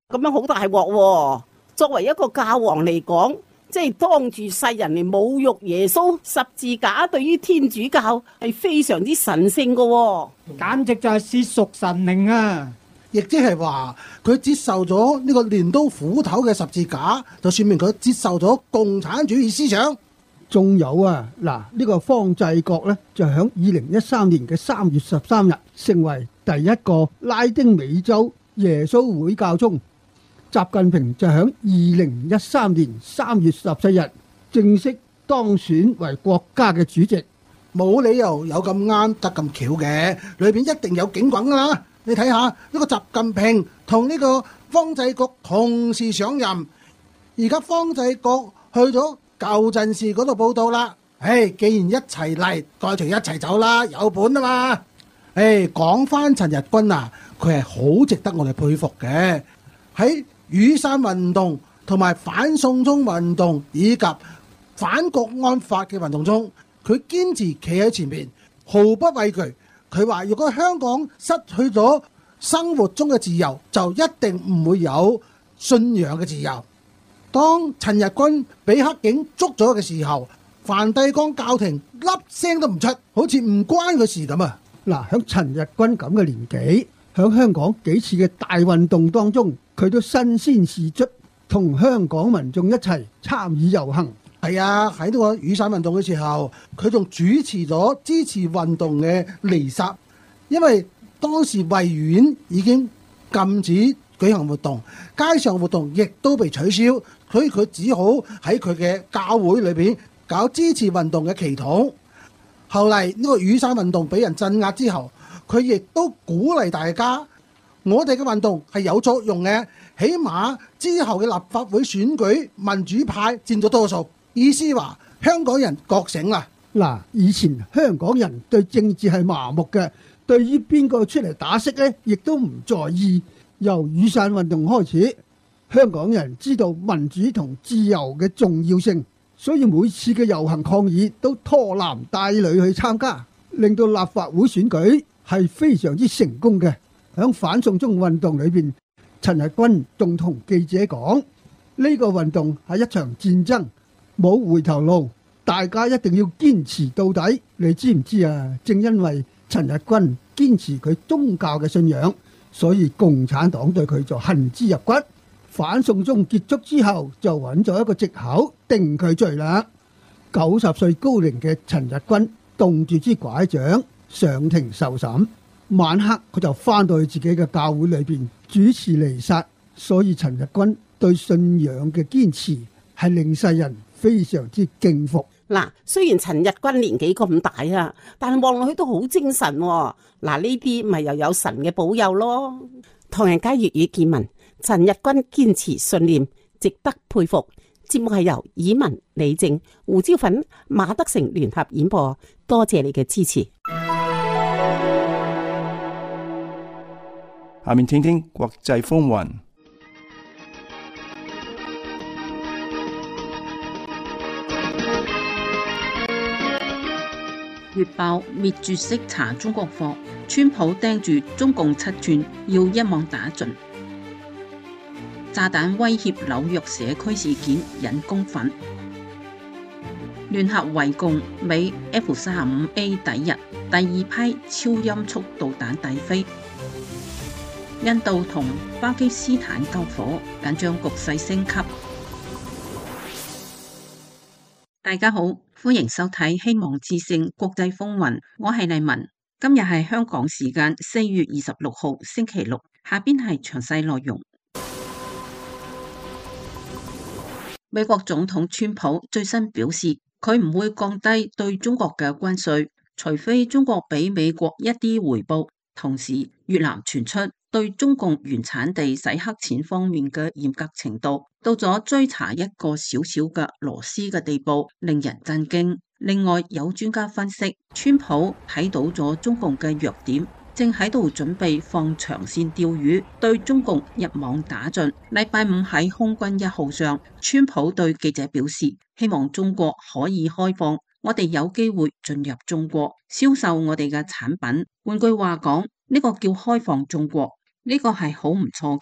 咁樣好大鑊喎！作為一個教皇嚟講，即係當住世人嚟侮辱耶穌十字架，對於天主教係非常之神聖嘅喎， 簡直就係褻瀆神靈啊！ 亦即係話佢接受咗呢個鐮刀斧頭嘅十字架，就說明佢接受咗共產主義思想。 仲有啊，嗱，呢個方濟各呢，就喺二零一三年嘅三月十三日成為第一個拉丁美洲耶穌會教宗。習近平就喺二零一三年三月十四日正式當選為國家嘅主席。 冇理由有咁啱得咁巧嘅，裏邊一定有警棍噶啦。你睇下呢個習近平同呢個方濟各同時上任，而家方濟各去咗舊鎮市嗰度報到啦。唉，既然一齊嚟，再除一齊走啦，有本啊嘛。唉，講翻陳日君啊，佢係好值得我哋佩服嘅。喺雨傘運動同埋反送中運動以及反國安法嘅運動中，佢堅持企喺前面，毫不畏懼。佢話：如果香港失去咗生活中嘅自由，就一定唔會有信仰嘅自由。當陳日君俾黑警捉咗嘅時候，梵蒂岡教廷粒聲都唔出，好似唔關佢事咁啊！ 嗱，喺陳日君咁嘅年紀，喺香港幾次嘅大運動當中，佢都身先士卒，同香港民眾一齊參與遊行。 係啊，喺呢個雨傘運動嘅時候，佢仲主持咗支持運動嘅彌撒，因為當時維園已經禁止舉行活動，街上活動亦都被取消，所以佢只好喺佢嘅教會裏邊搞支持運動嘅祈禱。後嚟呢個雨傘運動俾人鎮壓之後，佢亦都鼓勵大家，我哋嘅運動係有作用嘅，起碼之後嘅立法會選舉民主派佔咗多數，意思話香港人覺醒啦。 嗱，以前香港人對政治係麻木嘅，對於邊個出嚟打骰呢，亦都唔在意。由雨傘運動開始，香港人知道民主同自由嘅重要性，所以每次嘅遊行抗議都拖男帶女去參加，令到立法會選舉係非常之成功嘅。喺反送中運動裏邊，陳日君仲同記者講：呢個運動係一場戰爭，冇回頭路，大家一定要堅持到底。你知唔知啊？正因為陳日君堅持佢宗教嘅信仰，所以共產黨對佢就恨之入骨。反送中結束之後，就揾咗一個藉口定佢罪啦。九十歲高齡嘅陳日君棟住支拐杖上庭受審，晚黑佢就翻到去自己嘅教會裏邊主持彌撒。所以陳日君對信仰嘅堅持係令世人非常之敬服。 嗱，雖然陳日君年紀咁大啊，但係望落去都好精神喎。嗱，呢啲咪又有神嘅保佑咯。唐人街粵語見聞，陳日君堅持信念，值得佩服。節目係由以文、李正、胡椒粉、馬德成聯合演播，多謝你嘅支持。 下面聽聽國際風雲。 月報滅絕式查中國貨，川普盯住中共七寸，要一網打盡。炸彈威脅紐約社區事件引公憤。聯合圍共美 F 三十五 A 抵日，第二批超音速導彈遞飛。印度同巴基斯坦交火，緊張局勢升級。大家好，歡迎收睇希望之聲國際風雲，我係麗文。今日係香港時間四月二十六號星期六，下邊係詳細內容。美國總統川普最新表示，佢唔會降低對中國嘅關稅，除非中國俾美國一啲回報。同時，越南傳出對中共原產地洗黑錢方面嘅嚴格程度，到咗追查一個小小嘅螺絲嘅地步，令人震驚。另外，有專家分析，川普睇到咗中共嘅弱點，正喺度準備放長線釣魚，對中共一網打盡。禮拜五喺空軍一號上，川普對記者表示，希望中國可以開放，我哋有機會進入中國銷售我哋嘅產品。換句話講，呢個叫開放中國，呢個係好唔錯噶。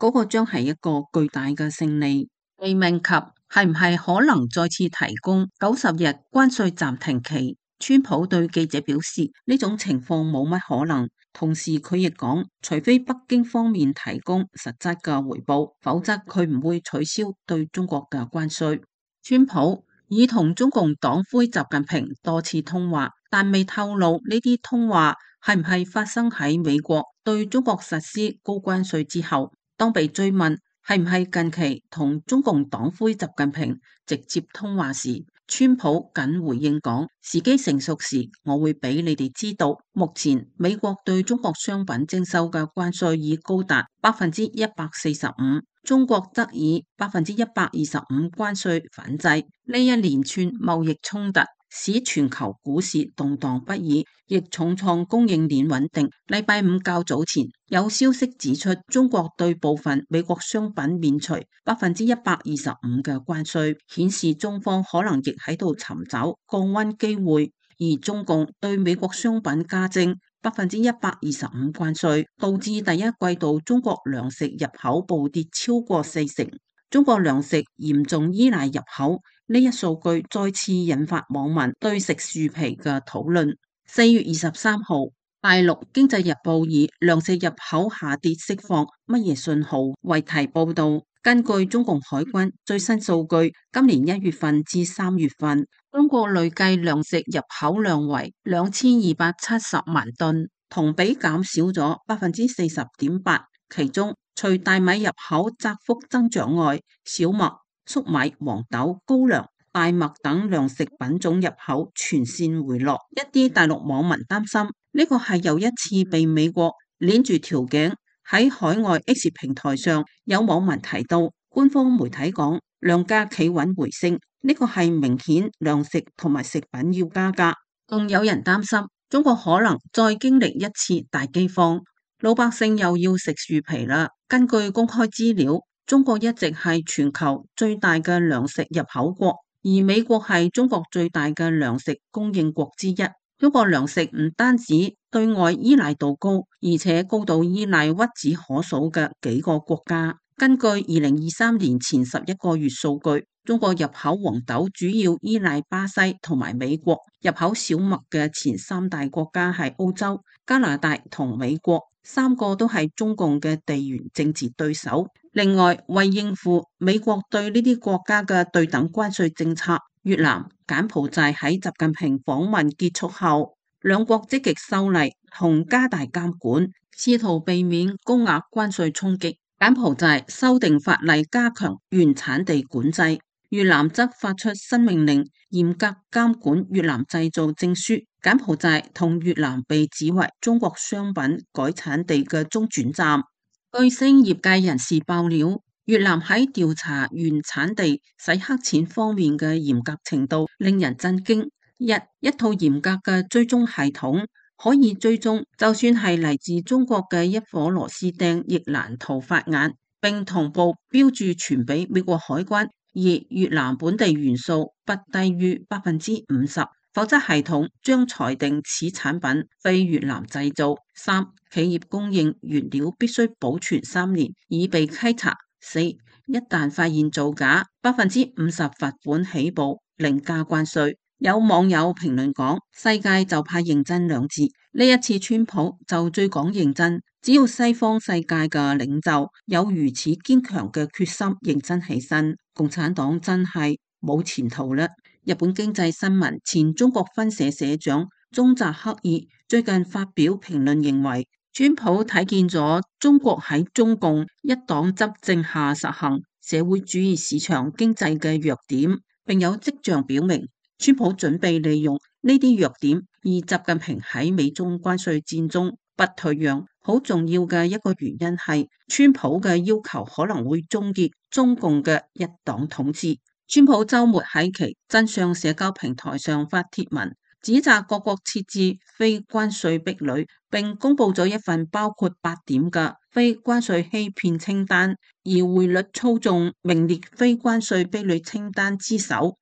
嗰個將係一個巨大嘅勝利。被問及係唔係可能再次提供九十日關稅暫停期，川普對記者表示呢種情況冇乜可能。同時佢亦講，除非北京方面提供實質嘅回報，否則佢唔會取消對中國嘅關稅。川普已同中共黨魁習近平多次通話，但未透露呢啲通話係唔係發生喺美國對中國實施高關稅之後。當被追問係唔係近期同中共黨魁習近平直接通話時，川普僅回應講，時機成熟時我會俾你哋知道。目前美國對中國商品徵收嘅關稅已高達百分之一百四十五，中國則以百分之一百二十五關稅反制。呢一連串貿易衝突使全球股市動盪不已，亦重創供應鏈穩定。禮拜五較早前有消息指出，中國對部分美國商品免除百分之一百二十五嘅關稅，顯示中方可能亦喺度尋找降溫機會。而中共對美國商品加徵百分之一百二十五關稅，導致第一季度中國糧食入口暴跌超過四成。中國糧食嚴重依賴入口，呢一數據再次引發網民對食樹皮嘅討論。四月二十三號，大陸經濟日報以糧食入口下跌釋放乜嘢信號為題報道，根據中共海關最新數據，今年一月份至三月份，中國累計糧食入口量為兩千二百七十萬噸，同比減少咗百分之四十點八。其中除大米入口窄幅增長外，小麥、粟米、黃豆、高粱、大麥等糧食品種入口全線回落。一啲大陸網民擔心呢個係又一次被美國鏈住條頸。喺海外 X 平台上，有網民提到官方媒體講糧價企穩回升，呢個係明顯糧食同埋食品要加價。仲有人擔心中國可能再經歷一次大饑荒，老百姓又要食樹皮啦。根據公開資料，中國一直係全球最大嘅糧食入口國，而美國係中國最大嘅糧食供應國之一。中國糧食唔單止對外依賴度高，而且高度依賴屈指可數嘅幾個國家。根據二零二三年前十一個月數據，中國入口黃豆主要依賴巴西同埋美國，入口小麥嘅前三大國家係澳洲、加拿大同美國，三個都係中共嘅地緣政治對手。另外，為應付美國對呢啲國家嘅對等關稅政策，越南、柬埔寨喺習近平訪問結束後，兩國積極修例同加大監管，試圖避免高額關稅衝擊。柬埔寨修訂法例加強原產地管制，越南則發出新命令，嚴格監管越南製造證書。柬埔寨同越南被指為中國商品改產地嘅中轉站。據星業界人士爆料，越南喺調查原產地洗黑錢方面嘅嚴格程度令人震驚。一一套嚴格嘅追蹤系統可以追蹤，就算係嚟自中國嘅一顆螺絲釘亦難逃法眼，並同步標注傳俾美國海關。而越南本地元素不低於百分之五十，否則系統將裁定此產品非越南製造。三企業供應原料必須保存三年以被稽查。四一旦發現造假，百分之五十罰款起步，另加關稅。有網友評論講，世界就怕認真兩字，呢一次川普就最講認真。只要西方世界嘅領袖有如此堅強嘅決心，認真起身，共產黨真係冇前途啦。日本經濟新聞前中國分社社長中澤克二最近發表評論認為，川普睇見咗中國喺中共一黨執政下實行社會主義市場經濟嘅弱點，並有跡象表明川普準備利用呢啲弱點，而習近平喺美中關稅戰中不退讓。好重要嘅一個原因係川普嘅要求可能會終結中共嘅一黨統治。川普周末喺其真相社交平台上發帖文，指責各國設置非關稅壁壘，並公布咗一份包括八點嘅非關稅欺騙清單，而匯率操縱名列非關稅壁壘清單之首。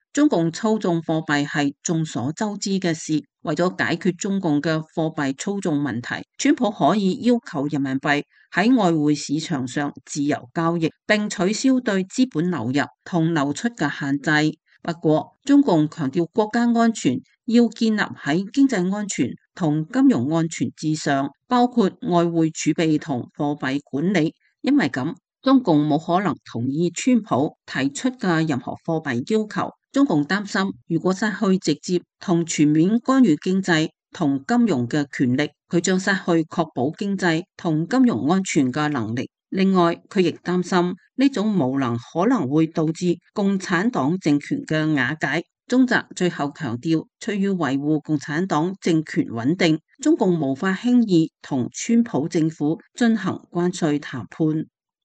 中共操縱貨幣係眾所周知嘅事，為咗解決中共嘅貨幣操縱問題，川普可以要求人民幣喺外匯市場上自由交易，並取消對資本流入同流出嘅限制。不過，中共強調國家安全要建立喺經濟安全同金融安全之上，包括外匯儲備同貨幣管理。因為咁，中共冇可能同意川普提出嘅任何貨幣要求。中共擔心，如果失去直接同全面干預經濟同金融嘅權力，佢將失去確保經濟同金融安全嘅能力。另外，佢亦擔心呢種無能可能會導致共產黨政權嘅瓦解。中澤最後強調，出於維護共產黨政權穩定，中共無法輕易同川普政府進行關稅談判。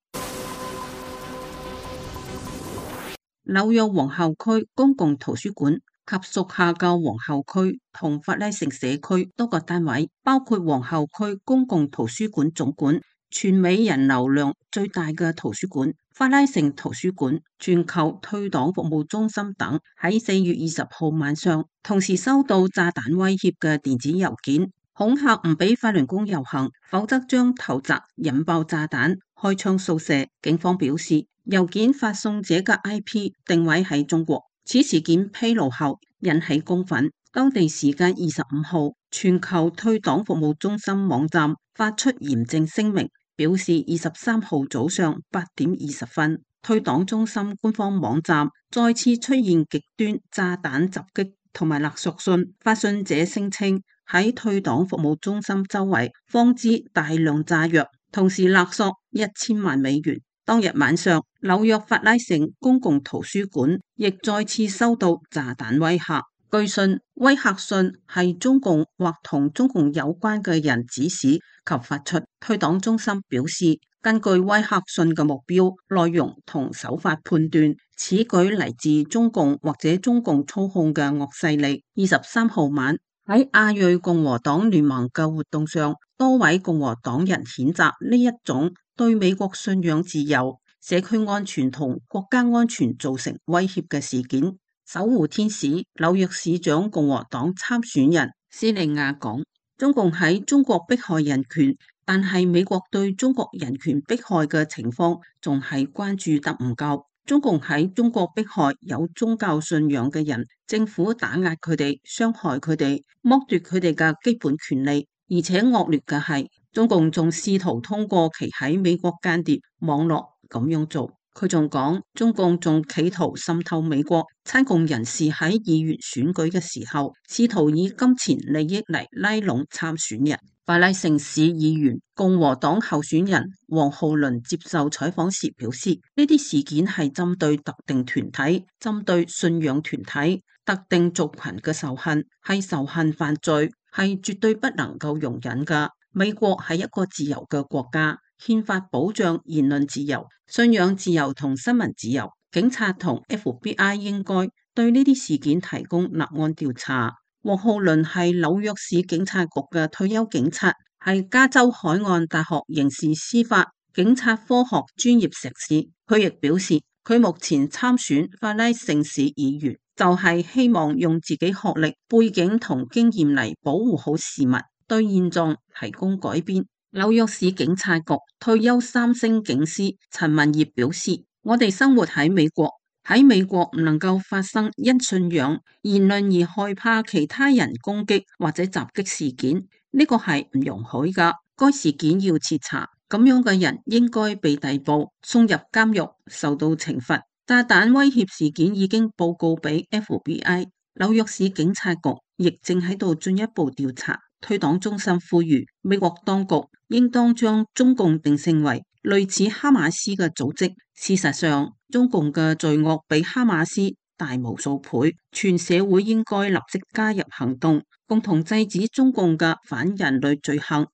紐約皇后區公共圖書館及屬下嘅皇后區同法拉盛社區多個單位，包括皇后區公共圖書館總館、全美人流量最大嘅圖書館法拉盛圖書館、全球退黨服務中心等，喺四月二十號晚上同時收到炸彈威脅嘅電子郵件，恐嚇唔俾法輪功遊行，否則將投擲引爆炸彈、開槍掃射。警方表示，郵件發送者嘅 I P 定位喺中國。此事件披露後引起公憤。當地時間二十五號，全球退黨服務中心網站發出嚴正聲明，表示二十三號早上八點二十分，退黨中心官方網站再次出現極端炸彈襲擊同埋勒索信。發信者聲稱喺退黨服務中心周圍放置大量炸藥，同時勒索一千萬美元。當日晚上，紐約法拉盛公共圖書館亦再次收到炸彈威嚇。據信，威嚇信係中共或同中共有關嘅人指使及發出。退黨中心表示，根據威嚇信嘅目標、內容同手法判斷，此舉嚟自中共或者中共操控嘅惡勢力。二十三號晚喺亞裔共和黨聯盟嘅活動上，多位共和黨人譴責呢一種對美國信仰自由、社區安全同國家安全造成威脅嘅事件。守護天使紐約市長共和黨參選人斯利亞講，中共喺中國迫害人權，但係美國對中國人權迫害嘅情況仲係關注得唔夠。中共喺中國迫害有宗教信仰嘅人，政府打壓佢哋、傷害佢哋、剝奪佢哋嘅基本權利，而且惡劣嘅係，中共仲試圖通過其喺美國間諜網絡咁樣做。佢仲講，中共仲企圖滲透美國親共人士喺議員選舉嘅時候，試圖以金錢利益嚟拉攏參選人。法拉盛市議員共和黨候選人黃浩倫接受採訪時表示，呢啲事件係針對特定團體、針對信仰團體、特定族群嘅仇恨，係仇恨犯罪，係絕對不能夠容忍㗎。美國係一個自由嘅國家，憲法保障言論自由、信仰自由同新聞自由。警察同 F B I 應該對呢啲事件提供立案調查。黃浩倫係紐約市警察局嘅退休警察，係加州海岸大學刑事司法警察科學專業碩士。佢亦表示，佢目前參選法拉盛市議員，就係希望用自己學歷、背景同經驗嚟保護好市民，對現狀提供改變。紐約市警察局退休三星警司陳文業表示，我哋生活喺美國。喺美國唔能夠發生因信仰言論而害怕其他人攻擊或者襲擊事件，呢個係唔容許噶。該事件要徹查，咁樣嘅人應該被逮捕，送入監獄，受到懲罰。炸彈威脅事件已經報告俾 F B I， 紐約市警察局亦正喺度進一步調查。退黨中心呼籲美國當局應當將中共定性為類似哈馬斯嘅組織。事實上，中共嘅罪惡比哈馬斯大無數倍，全社會應該立即加入行動，共同制止中共嘅反人類罪行。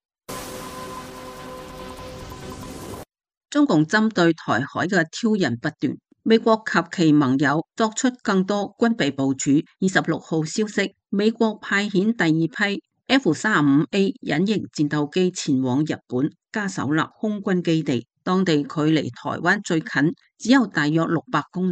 中共針對台海嘅挑釁不斷，美國及其盟友作出更多軍備部署。二十六號消息，美國派遣第二批 F 三十五 A 隱形戰鬥機前往日本嘉手納空軍基地，當地距離台灣最近，只有大約六百公里。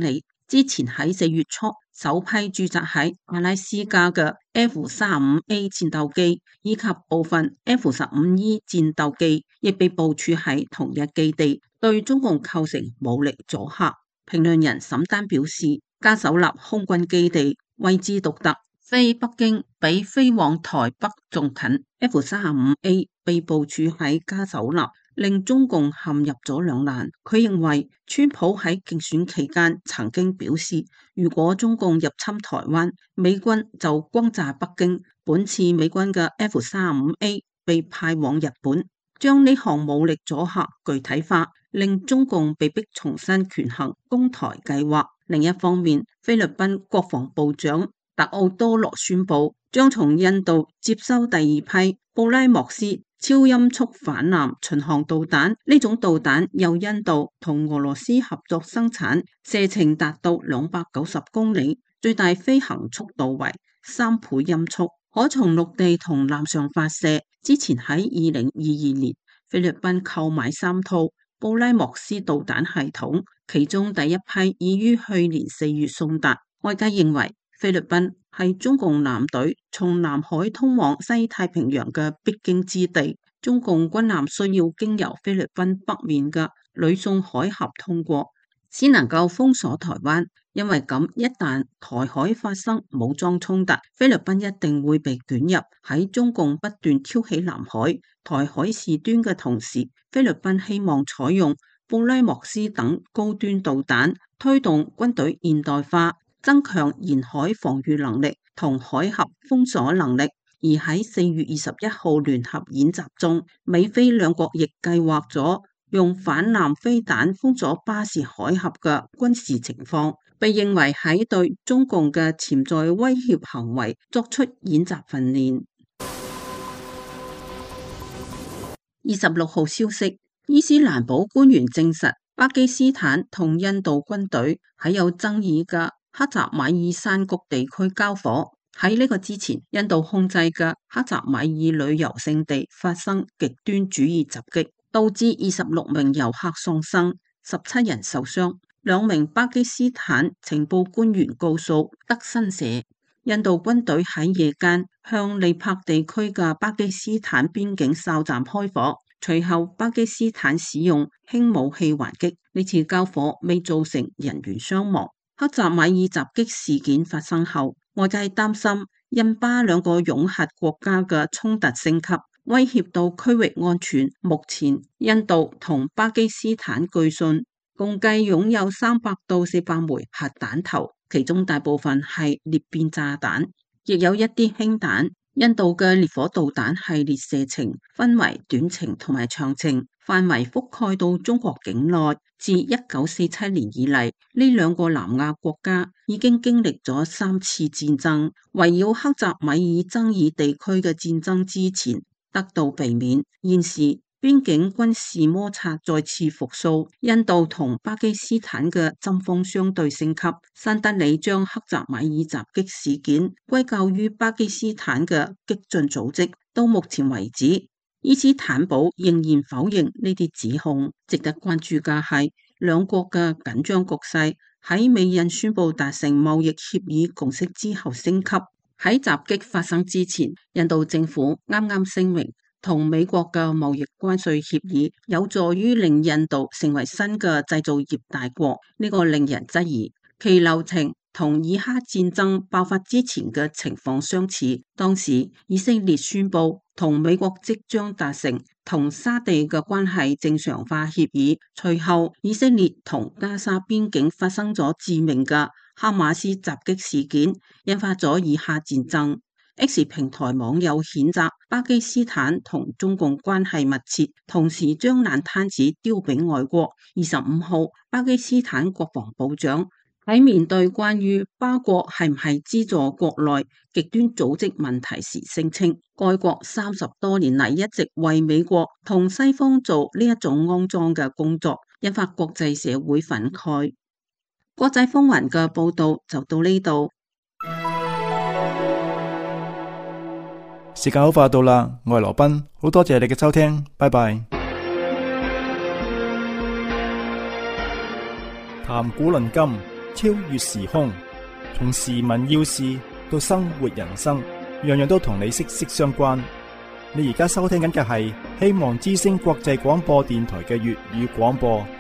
之前喺四月初首批駐紮喺阿拉斯加嘅 F 三十五 A 戰鬥機以及部分 F 十五 E 戰鬥機亦被部署喺同一基地，對中共構成武力阻嚇。評論人沈丹表示，加手納空軍基地位置獨特，飛北京比飛往台北仲近。F 三十五 A 被部署喺加手納，令中共陷入咗兩難。佢認為川普喺競選期間曾經表示，如果中共入侵台灣，美軍就轟炸北京。本次美軍嘅 F 三十五 A 被派往日本，將呢項武力阻嚇具體化，令中共被迫重新權衡攻台計劃。另一方面，菲律賓國防部長特奧多羅宣布，將從印度接收第二批布拉莫斯超音速反艦巡航導彈。呢種導彈由印度同俄羅斯合作生產，射程達到兩百九十公里，最大飛行速度為三倍音速，可從陸地同艦上發射。之前喺二零二二年，菲律賓購買三套布拉莫斯導彈系統，其中第一批已於去年四月送達。外界認為菲律賓係中共艦隊從南海通往西太平洋嘅必經之地，中共軍艦需要經由菲律賓北面嘅呂宋海峽通過，先能夠封鎖台灣。因為咁，一旦台海發生武裝衝突，菲律賓一定會被捲入喺中共不斷挑起南海、台海事端嘅同時，菲律賓希望採用布拉莫斯等高端導彈，推動軍隊現代化，增強沿海防禦能力同海峽封鎖能力。而喺四月二十一號聯合演習中，美菲兩國亦計劃咗用反艦飛彈封鎖巴士海峽嘅軍事情況，被認為喺對中共嘅潛在威脅行為作出演習訓練。二十六號消息，伊斯蘭堡官員證實，巴基斯坦同印度軍隊喺有爭議嘅克什米爾山谷地區交火。喺呢個之前，印度控制嘅克什米爾旅遊勝地發生極端主義襲擊，導致二十六名遊客喪生，十七人受傷。兩名巴基斯坦情報官員告訴德新社，印度軍隊喺夜間向利柏地區嘅巴基斯坦邊境哨站開火，隨後巴基斯坦使用輕武器還擊。呢次交火未造成人員傷亡。克什米爾襲擊事件發生後，外界擔心印巴兩個擁核國家嘅衝突升級，威脅到區域安全。目前印度同巴基斯坦據信共計擁有三百到四百枚核彈頭，其中大部分係裂變炸彈，亦有一啲氫彈。印度嘅烈火導彈系列射程分為短程同埋長程，範圍覆蓋到中國境內。自一九四七年以嚟，呢兩個南亞國家已經經歷咗三次戰爭，圍繞克什米爾爭議地區嘅戰爭之前得到避免。現時邊境軍事摩擦再次復甦，印度同巴基斯坦嘅針鋒相對升級。新德里將克什米爾襲擊事件歸咎於巴基斯坦嘅激進組織，到目前為止，伊斯坦堡仍然否認呢啲指控。值得關注嘅係，兩國嘅緊張局勢喺美印宣布達成貿易協議共識之後升級。喺襲擊發生之前，印度政府啱啱聲明，同美國嘅貿易關稅協議有助於令印度成為新嘅製造業大國。呢個令人質疑，其流程同以哈戰爭爆發之前嘅情況相似。當時以色列宣布同美國即將達成同沙地嘅關係正常化協議，隨後以色列同加沙邊境發生咗致命嘅哈馬斯襲擊事件，引發咗以哈戰爭。X 平台網友譴責巴基斯坦同中共關係密切，同時將爛攤子丟俾外國。二十五號，巴基斯坦國防部長喺面對關於巴國係唔係資助國內極端組織問題時聲稱，該國三十多年嚟一直為美國同西方做呢一種骯髒嘅工作，引發國際社會憤慨。國際風雲嘅報道就到呢度。 時間好快到啦，我係羅賓，好多謝你嘅收聽，拜拜。談古論今， 超越時空，從時聞要事到生活人生，樣樣都同你息息相關。你而家收聽緊嘅係希望之聲國際廣播電台嘅粵語廣播。